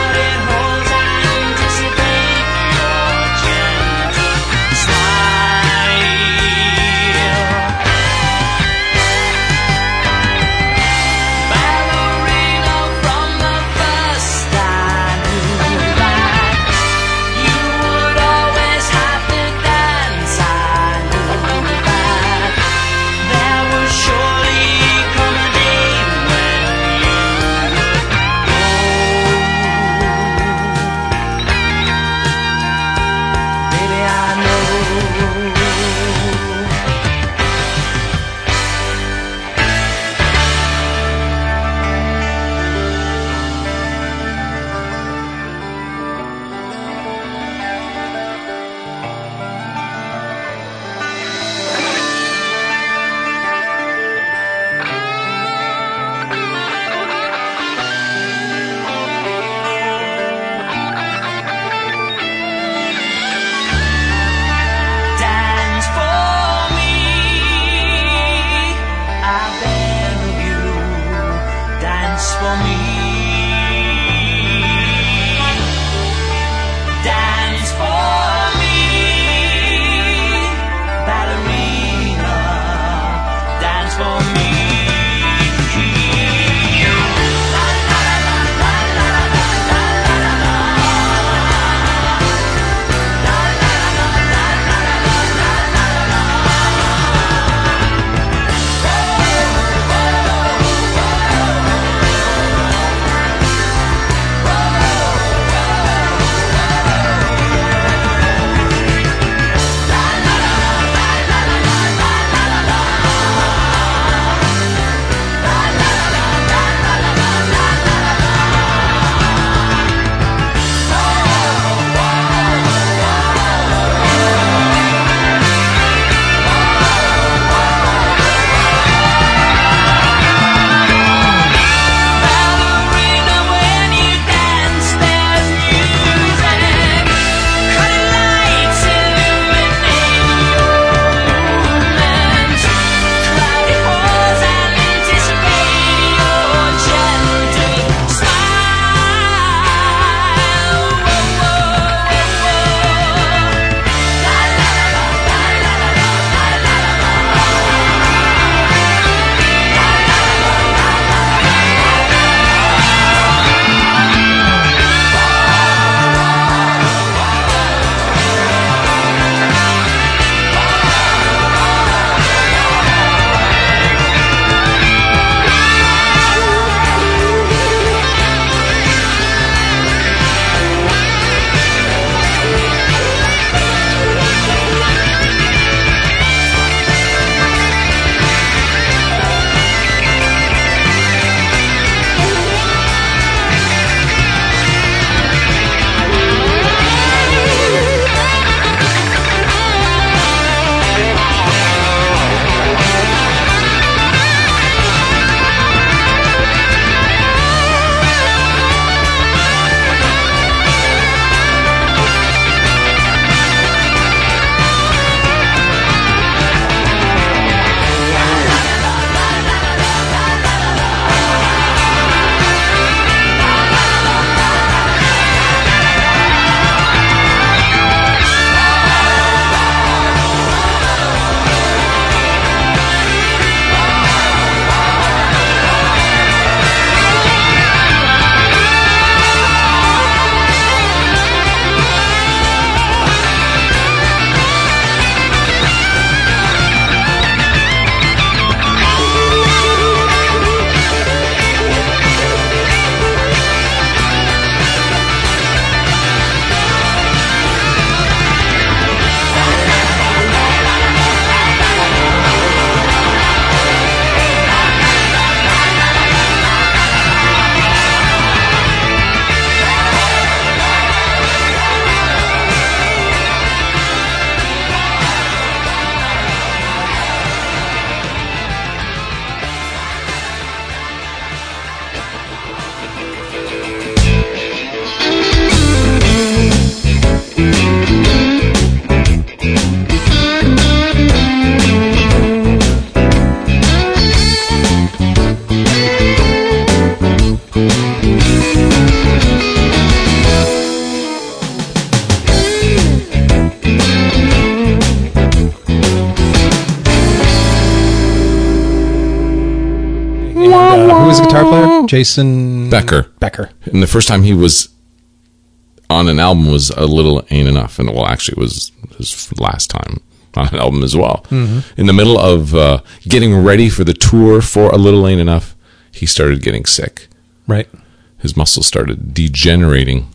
Who was the guitar player? Jason Becker. And the first time he was on an album was A Little Ain't Enough. And well, actually, it was his last time on an album as well. Mm-hmm. In the middle of getting ready for the tour for A Little Ain't Enough, he started getting sick. Right. His muscles started degenerating.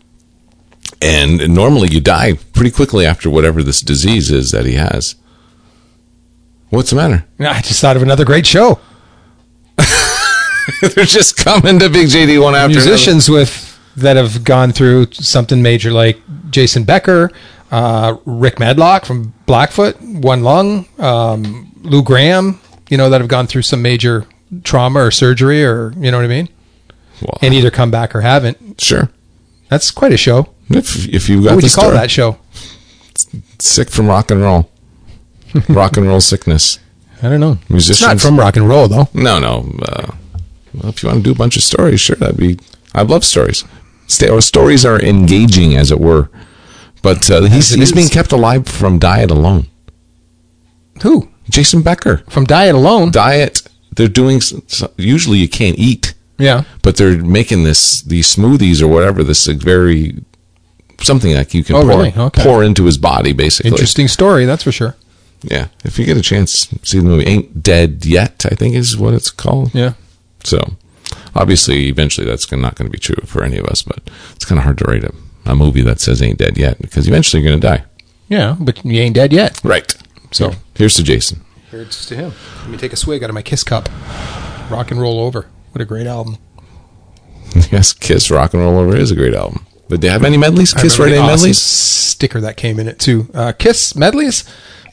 And normally you die pretty quickly after whatever this disease is that he has. What's the matter? I just thought of another great show. They're just coming to Big JD one after musicians that have gone through something major, like Jason Becker, Rick Medlock from Blackfoot, one lung, Lou Graham, that have gone through some major trauma or surgery, or you know what I mean, and either come back or haven't. Sure, that's quite a show. If you got, what would you call that show? Sick from rock and roll, rock and roll sickness. I don't know. Musicians. It's not from rock and roll, though. No. Well, if you want to do a bunch of stories, sure, I love stories. Stories are engaging, as it were. But he's being kept alive from diet alone. Who? Jason Becker. From diet alone? Diet. They're doing, usually you can't eat. Yeah. But they're making these smoothies or whatever, this very, something like you can pour into his body, basically. Interesting story, that's for sure. Yeah. If you get a chance, see the movie. Ain't Dead Yet, I think is what it's called. Yeah. So, obviously, eventually that's not going to be true for any of us, but it's kind of hard to write a movie that says ain't dead yet, because eventually you're going to die. Yeah, but you ain't dead yet. Right. So, here's to Jason. Here's to him. Let me take a swig out of my Kiss cup. Rock and Roll Over. What a great album. Yes, Kiss Rock and Roll Over is a great album. But do they have any medleys? Kiss Right Awesome medleys? Sticker that came in it, too. Kiss medleys?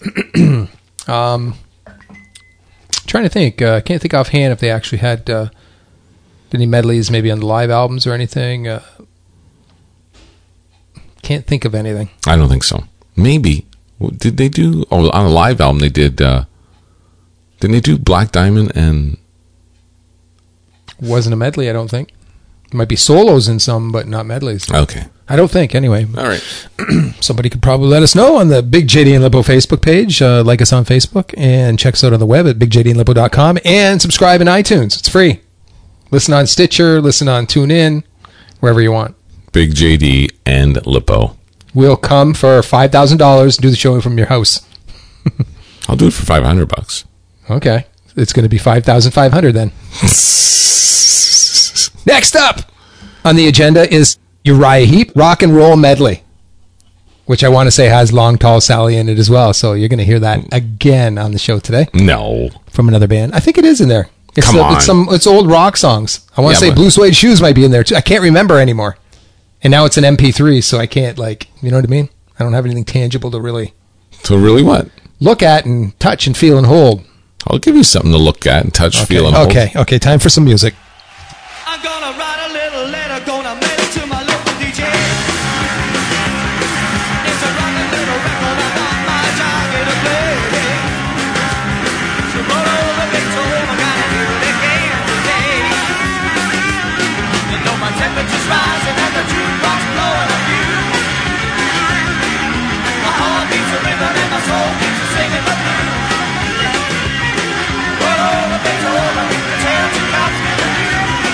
Trying to think. Can't think offhand if they actually had any medleys maybe on the live albums or anything. Can't think of anything. I don't think so. Maybe. Did they do... Oh, on a live album they did... didn't they do Black Diamond and... Wasn't a medley, I don't think. There might be solos in some, but not medleys. Okay. I don't think, anyway. All right. Somebody could probably let us know on the Big JD and Lippo Facebook page. Like us on Facebook and check us out on the web at bigjdandlippo.com and subscribe in iTunes. It's free. Listen on Stitcher, listen on TuneIn, wherever you want. Big JD and Lippo. We'll come for $5,000 and do the show from your house. I'll do it for $500. Okay. It's going to be $5,500 then. Next up on the agenda is Uriah Heep Rock and Roll Medley, which I want to say has Long Tall Sally in it as well. So you're going to hear that again on the show today. No. From another band. I think it is in there. Come on. It's old rock songs. I want to say Blue Suede Shoes might be in there too. I can't remember anymore. And now it's an MP3, so I can't, you know what I mean? I don't have anything tangible to really... To really what? Look at and touch and feel and hold. I'll give you something to look at and touch, feel, and hold. Okay, time for some music. I'm gonna write a little letter, gonna mail it to my local DJ. It's a rockin' little record, I got my target to play. So roll over, Beethoven, I gotta hear it again today. You know my temperature's rising and the jukebox blowing on you. My heart beats a rhythm and my soul keeps a singing the blues. Roll over, Beethoven, tell to cops me the news.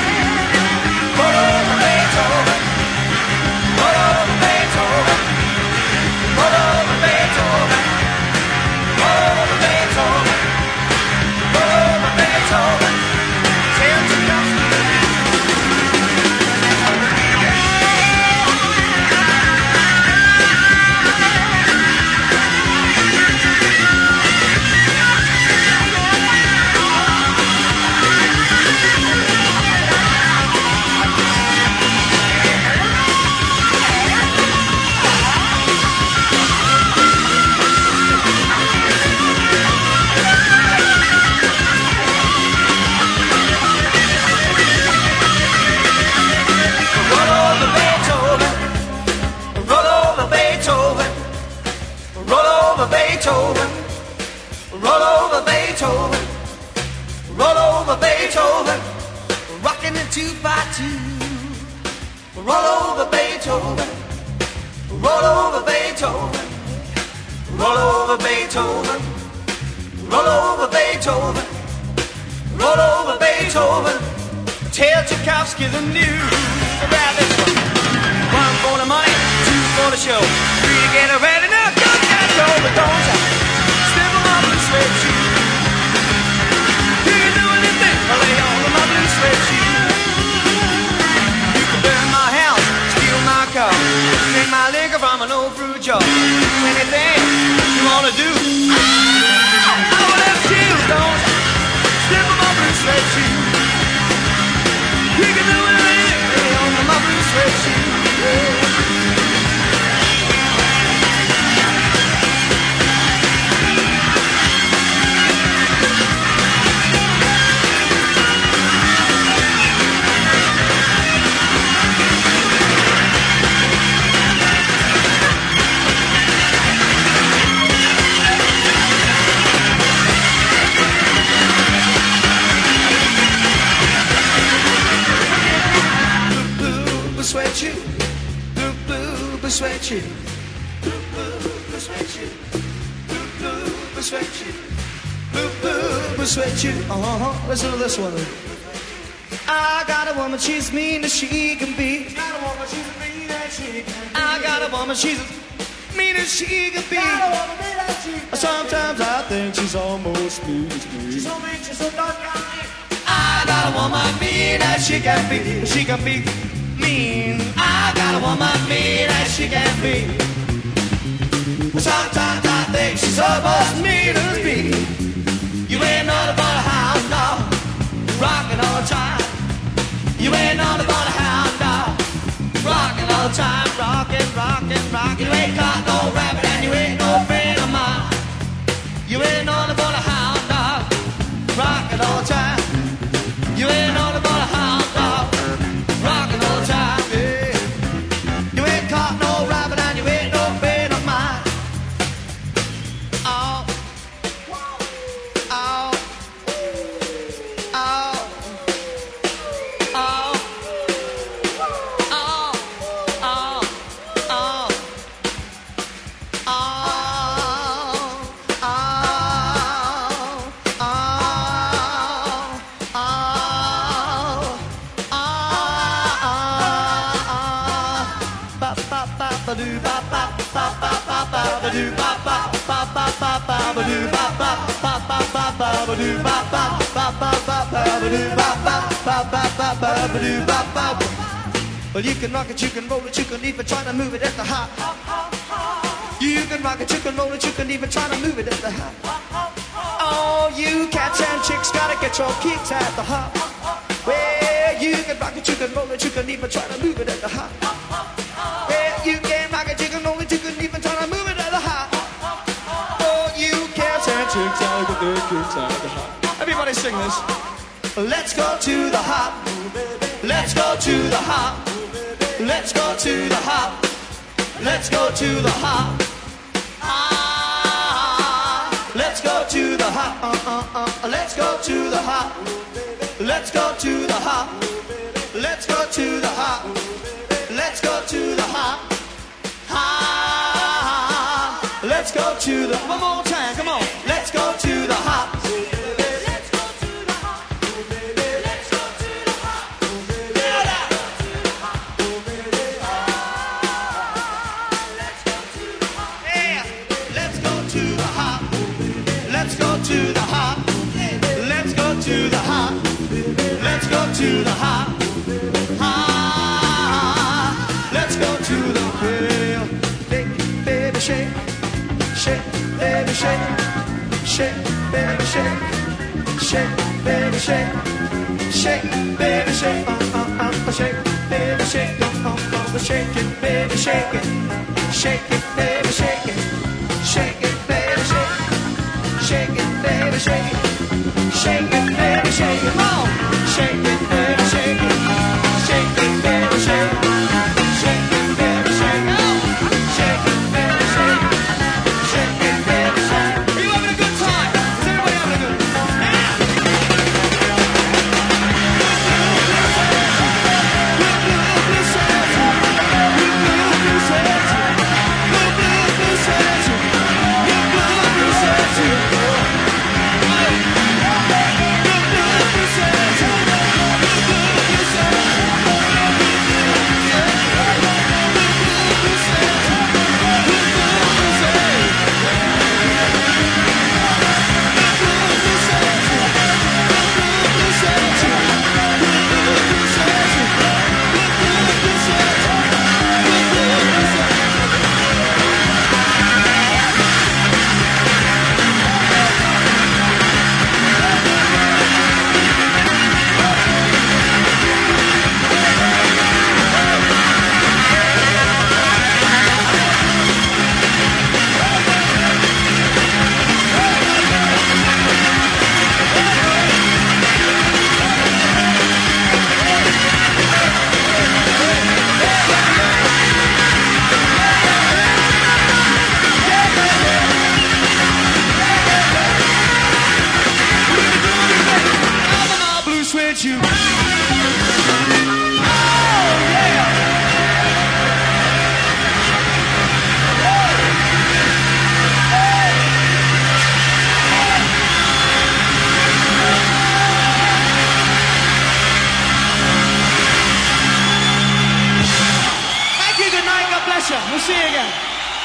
Roll over Beethoven, rocking it 2 by 2. Beethoven. Roll over Beethoven. Roll over Beethoven. Roll over Beethoven. Tell Tchaikovsky the news about this one. One for the money, two for the show. Three to get ready now, go, but don't you step on my blue suede shoe. You can do anything, but lay on my blue suede shoe. You can burn my house, steal my car, drink my liquor from an old fruit jar. Do anything you wanna do. I will let you, don't you step on my blue suede shoe. You can do anything, lay on my blue suede shoe. Sweat you, blue, blue, sweat you, blue, blue, sweat you, blue, blue, sweat you, blue, blue, sweat you. Listen to this one. I got a woman, she's mean as she can be. I got a woman, she's mean as she can be. Sometimes I think she's almost mean as me. She's so mean, she's so dark. I got a woman, mean as she can be. She can be mean. I got a woman mean as she can be. Sometimes I think she's almost mean as me. You ain't nothing but a hound dog, rocking all the time. You ain't nothing but a hound dog, rocking all the time. Rocking, rocking, rocking. You ain't got no rabbit and you ain't no friend of mine. You ain't nothing but a hound dog, rocking all the time. You ain't nothing but a hound dog, rocking all the time, yeah. You ain't caught no rabbit and you ain't no friend of mine. Oh, oh, oh, oh, oh, oh, oh, well, you can rock it, you can roll it, you can even try to move it at the hop. You can rock it, you can roll it, you can even try to move it at the hop. Oh, you cats and chicks gotta get your kicks at the hop. Well, you can rock it, you can roll it, you can even try to move it at the hop. Well, you can rock it, you can roll it, you can even try to move it at the hop. Oh, you cats and chicks gotta get their kicks at the hop. Everybody sing this. Let's go to the hop. Let's go to the hop. Let's go to the hop. Let's go to the hop. Ah, let's go to the hop. Let's go to the hop. Let's go to the hop. Let's go to the hop. Let's go to the hop. Ah, let's go to the. One more time, come on. Let's go to the hop. To the hop, ah, let's go to the hill. Shake, baby, shake, shake, baby, shake, shake, baby, shake, shake, baby, shake, shake, baby, shake, shake, baby, shake, shake it, baby, shake it, shake it, baby, shake it, shake it, baby, shake it, shake it, baby, shake it, shake it, baby, shake it, come on. Shake it, baby, shake it. Shake it, baby, shake it. Shake it, baby, shake it. Shake it, baby, shake it. Shake it, baby, shake it. Are you having a good time? Is everybody having a good time? Blue, blue, blue, blue, blue, blue, blue, blue, blue, blue, blue, blue, blue, ya. We'll see you again.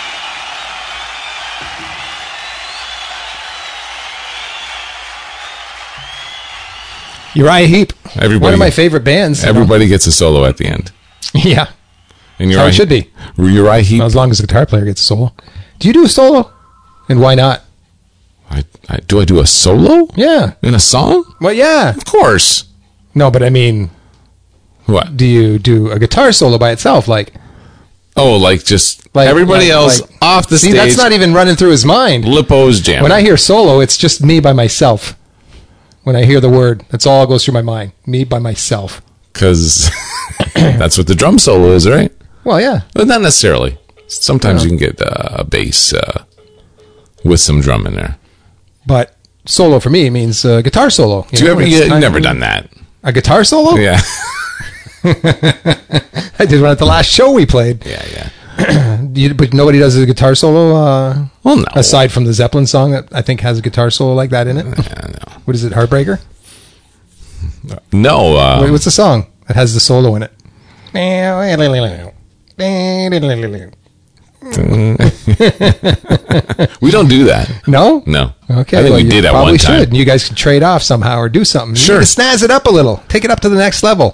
Uriah Heep. Everybody, one of my favorite bands. Everybody gets a solo at the end. Yeah. And How it should be. Uriah Heep. As long as the guitar player gets a solo. Do you do a solo? And why not? Do I do a solo? Yeah. In a song? Well, yeah. Of course. No, but I mean, what? Do you do a guitar solo by itself? Like just everybody else off the stage. See, that's not even running through his mind. Lippo's jamming. When I hear solo, it's just me by myself. When I hear the word, that's all that goes through my mind. Me by myself. Because that's what the drum solo is, right? Well, yeah. But not necessarily. Sometimes you can get a bass with some drum in there. But solo for me means guitar solo. You've never done that. A guitar solo? Yeah. I did one at the last show we played. Yeah. But nobody does a guitar solo? Well, no. Aside from the Zeppelin song that I think has a guitar solo like that in it? No. What is it, Heartbreaker? No. What's the song that has the solo in it? We don't do that. No? No. Okay. I think we did at one time. Probably should. And you guys can trade off somehow or do something. Sure. You need to snazz it up a little. Take it up to the next level.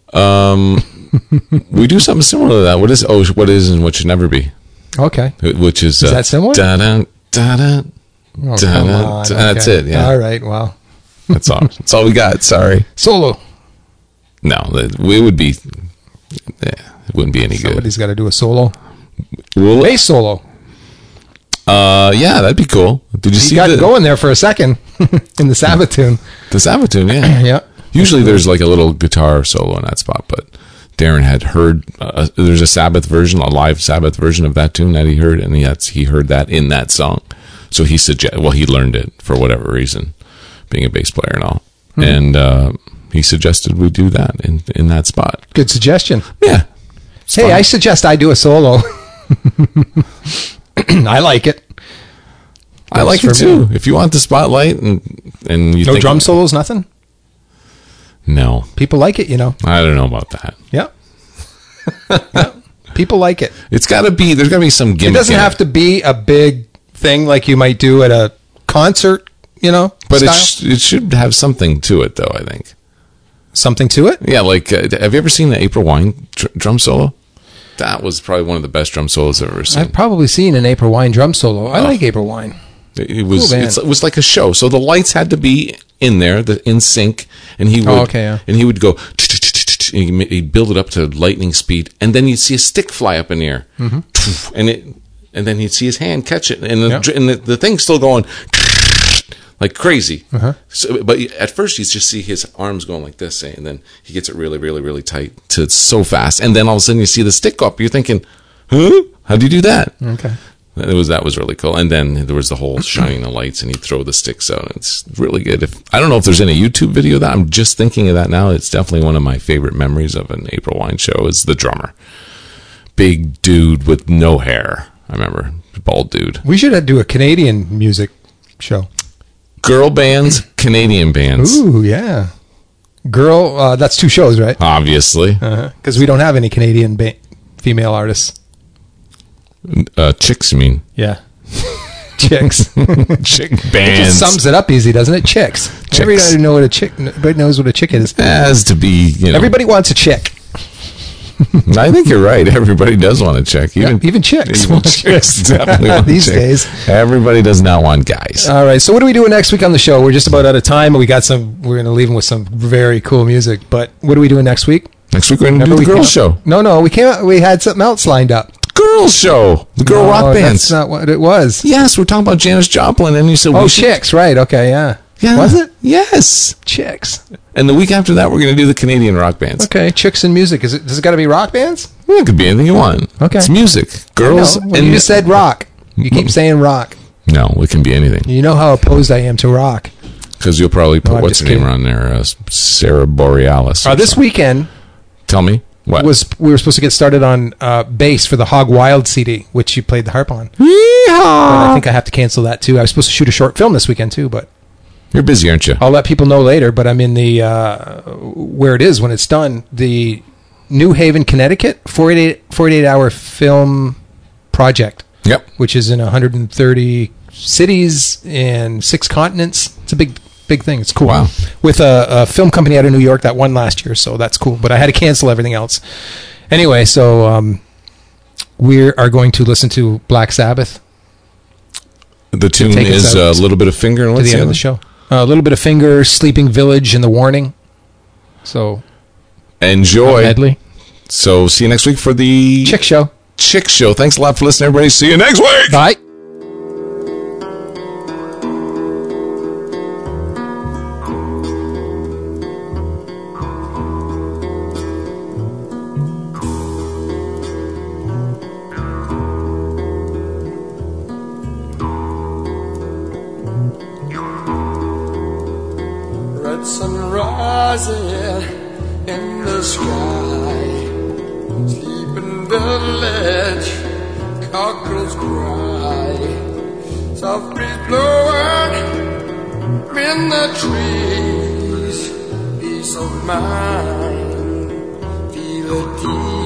We do something similar to that. What is and what should never be. Okay. Which is that similar? Da-da, da-da, Oh, da-da, come on. That's Okay. it. Yeah. All right. Well, That's all. That's all we got. Sorry. solo. No, it would be. It wouldn't be any good. Somebody's got to do a solo. Well, Bass solo. yeah, that'd be cool. Did you see Got going there for a second in the Sabbath tune. the Sabbath tune? Yeah. Yeah. Usually there's like a little guitar solo in that spot, but Darren had heard there's a Sabbath version, a live Sabbath version of that tune that he heard, and he heard that in that song. So he he learned it for whatever reason, being a bass player and all, and he suggested we do that in that spot. Good suggestion. Yeah. It's Hey, fun. I suggest I do a solo. I like it. I like it too. If you want the spotlight and you No think drum solos, nothing? No, People like it, you know. I don't know about that. Yeah. Yeah. People like it. It's got to be. There's got to be some gimmick. It doesn't in have to be a big thing like you might do at a concert, you know, but style. it should have something to it, though. I think. Something to it? Yeah, like have you ever seen the April Wine drum solo? That was probably one of the best drum solos I've ever seen. I've probably seen an April Wine drum solo. I like April Wine. It was Cool band. it was like a show. So the lights had to be in there, in sync, and he would and he would go and he'd build it up to lightning speed, and then you'd see a stick fly up in the air, and then he'd see his hand catch it, and the thing's still going like crazy. So, but at first you just see his arms going like this, and then he gets it really, really, really tight to so fast, and then all of a sudden you see the stick go up. You're thinking, huh? How do you do that? Okay. That was really cool. And then there was the whole shining the lights, and he'd throw the sticks out. It's really good. I don't know if there's any YouTube video of that. I'm just thinking of that now. It's definitely one of my favorite memories of an April Wine show is the drummer. Big dude with no hair. I remember. Bald dude. We should do a Canadian music show. Girl bands, Canadian bands. Ooh, yeah. Girl, that's 2 shows, right? Obviously. Because we don't have any Canadian female artists. Chicks, you mean? Yeah. Chicks. Chick It bands. just sums it up easy, doesn't it? Chicks. Everybody knows what a chick is. Has to be, Everybody wants a chick. I think you're right. Everybody does want to check. Even chicks. Even chicks definitely want These to check. days. Everybody does not want guys. All right. So what are we doing next week on the show? We're just about out of time. We're going to leave them with some very cool music. But what are we doing next week? Next week we're going to do the girls show. No. We had something else lined up. Girls show. The girl rock bands. That's not what it was. Yes, we're talking about Janis Joplin, and you said, chicks, right? Okay, yeah. Yeah. Was it? Yes. Chicks. And the week after that, we're going to do the Canadian rock bands. Okay, chicks and music. Does it got to be rock bands? Yeah, it could be anything you want. Okay. It's music. Girls. Well, you just said rock. You keep saying rock. No, it can be anything. You know how opposed I am to rock. Because you'll probably put, I'm what's just her name kidding. on there? Sarah Borealis. This something. weekend Tell me. What? we were supposed to get started on bass for the Hog Wild CD, which you played the harp on. Yeehaw! But I think I have to cancel that too. I was supposed to shoot a short film this weekend too, but You're busy, aren't you? I'll let people know later. But I'm in the where it is when it's done. The New Haven, Connecticut, 48-hour film project. Yep. Which is in 130 cities and 6 continents. It's a big thing. It's cool. Wow. With a film company out of New York that won last year, so that's cool. But I had to cancel everything else. Anyway, so we are going to listen to Black Sabbath. The tune is A Little Bit of Finger. And to the end of the show. A Little Bit of Finger, Sleeping Village, and The Warning. So enjoy. Medley. So see you next week for the Chick Show. Thanks a lot for listening, everybody. See you next week. Bye. Red sun rising in the sky, sleeping village, cockles cry, soft breeze blowing in the trees, peace of mind, feel it deep.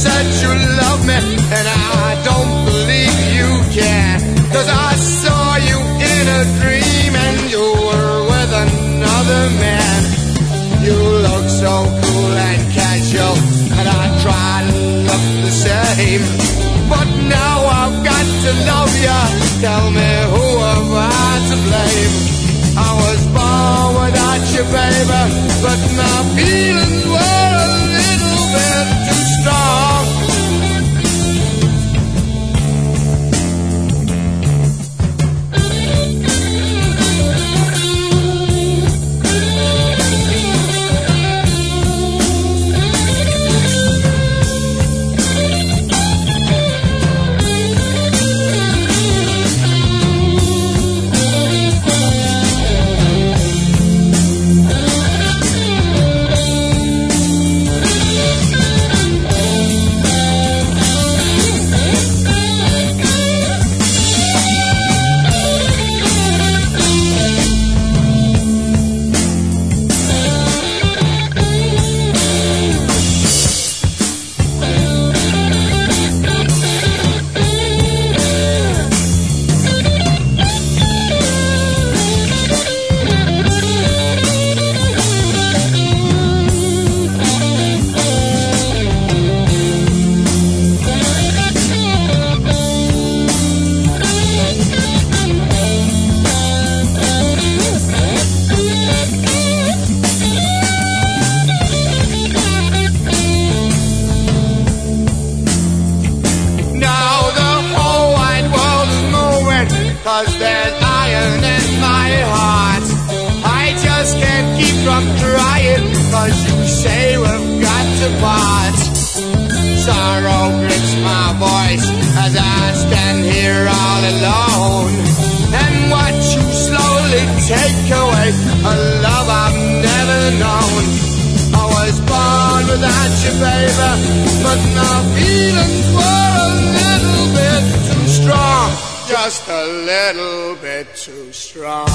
said you love me, and I don't believe you can. 'Cause I saw you in a dream, and you were with another man. You look so cool and casual, and I try to look the same. But now I've got to love you. Tell me, who am I to blame? I was born without you, baby, but my feelings were a little bit too strong. Just a little bit too strong.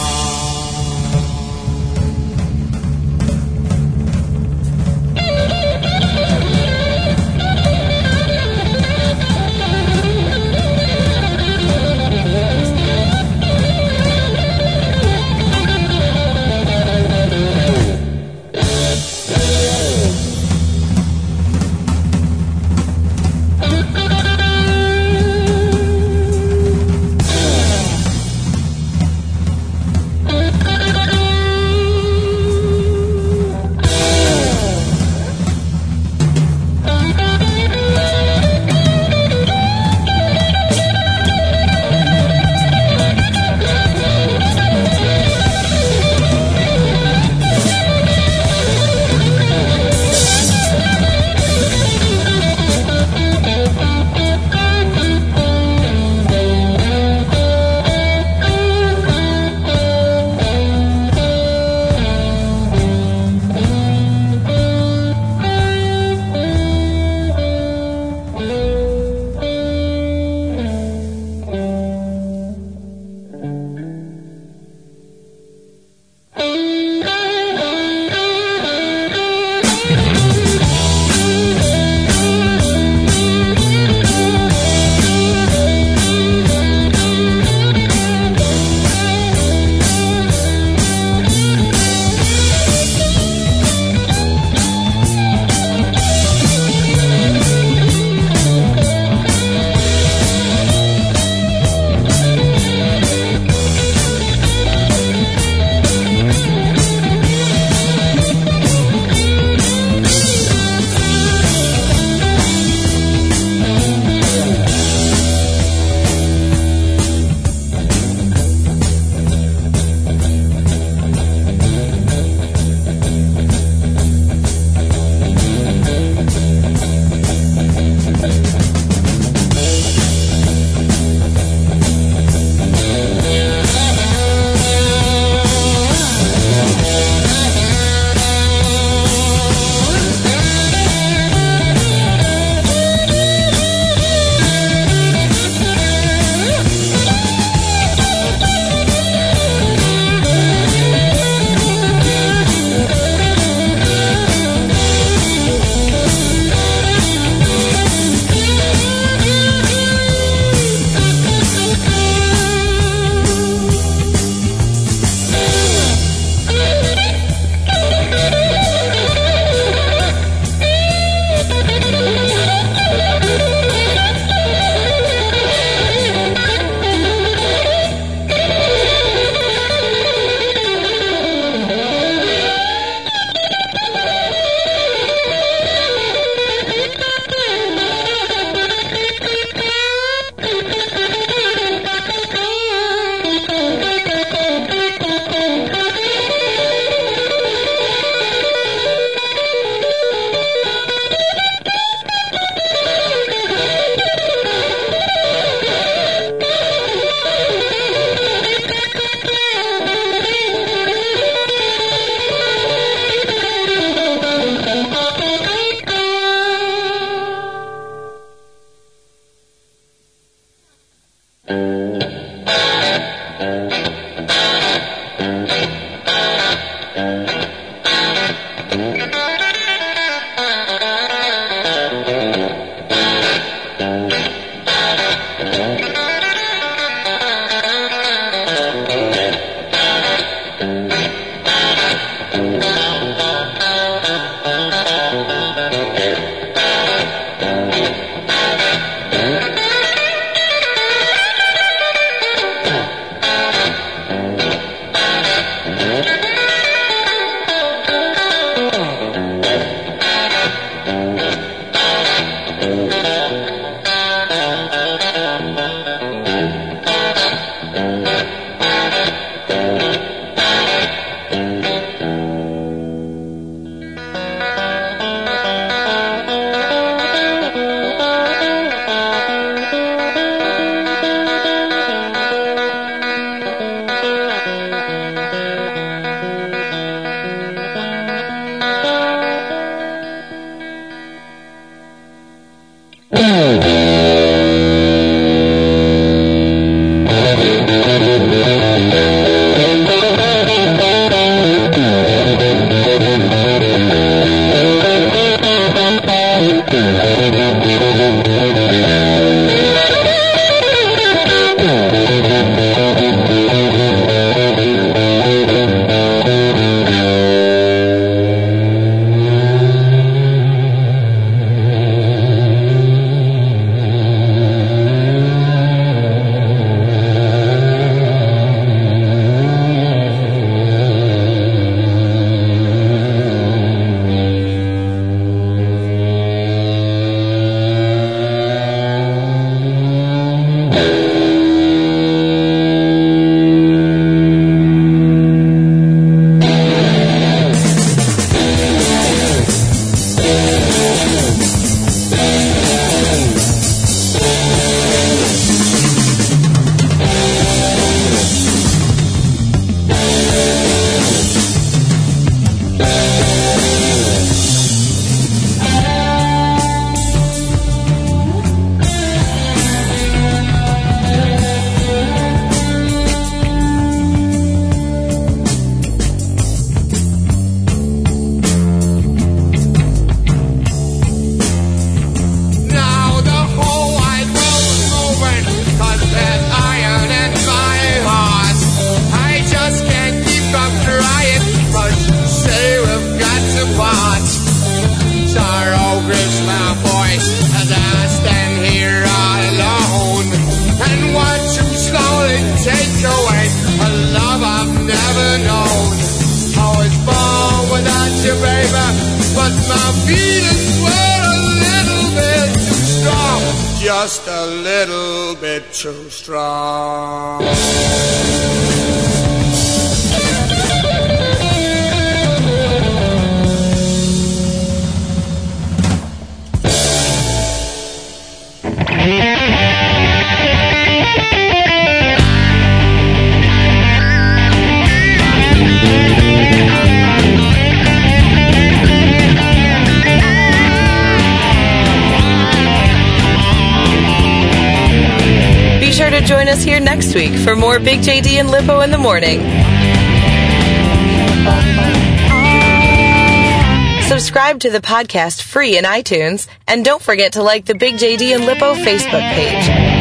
Just a little bit too strong. Be sure to join us here next week for more Big JD and Lippo in the Morning. Subscribe to the podcast free in iTunes, and don't forget to like the Big JD and Lippo Facebook page.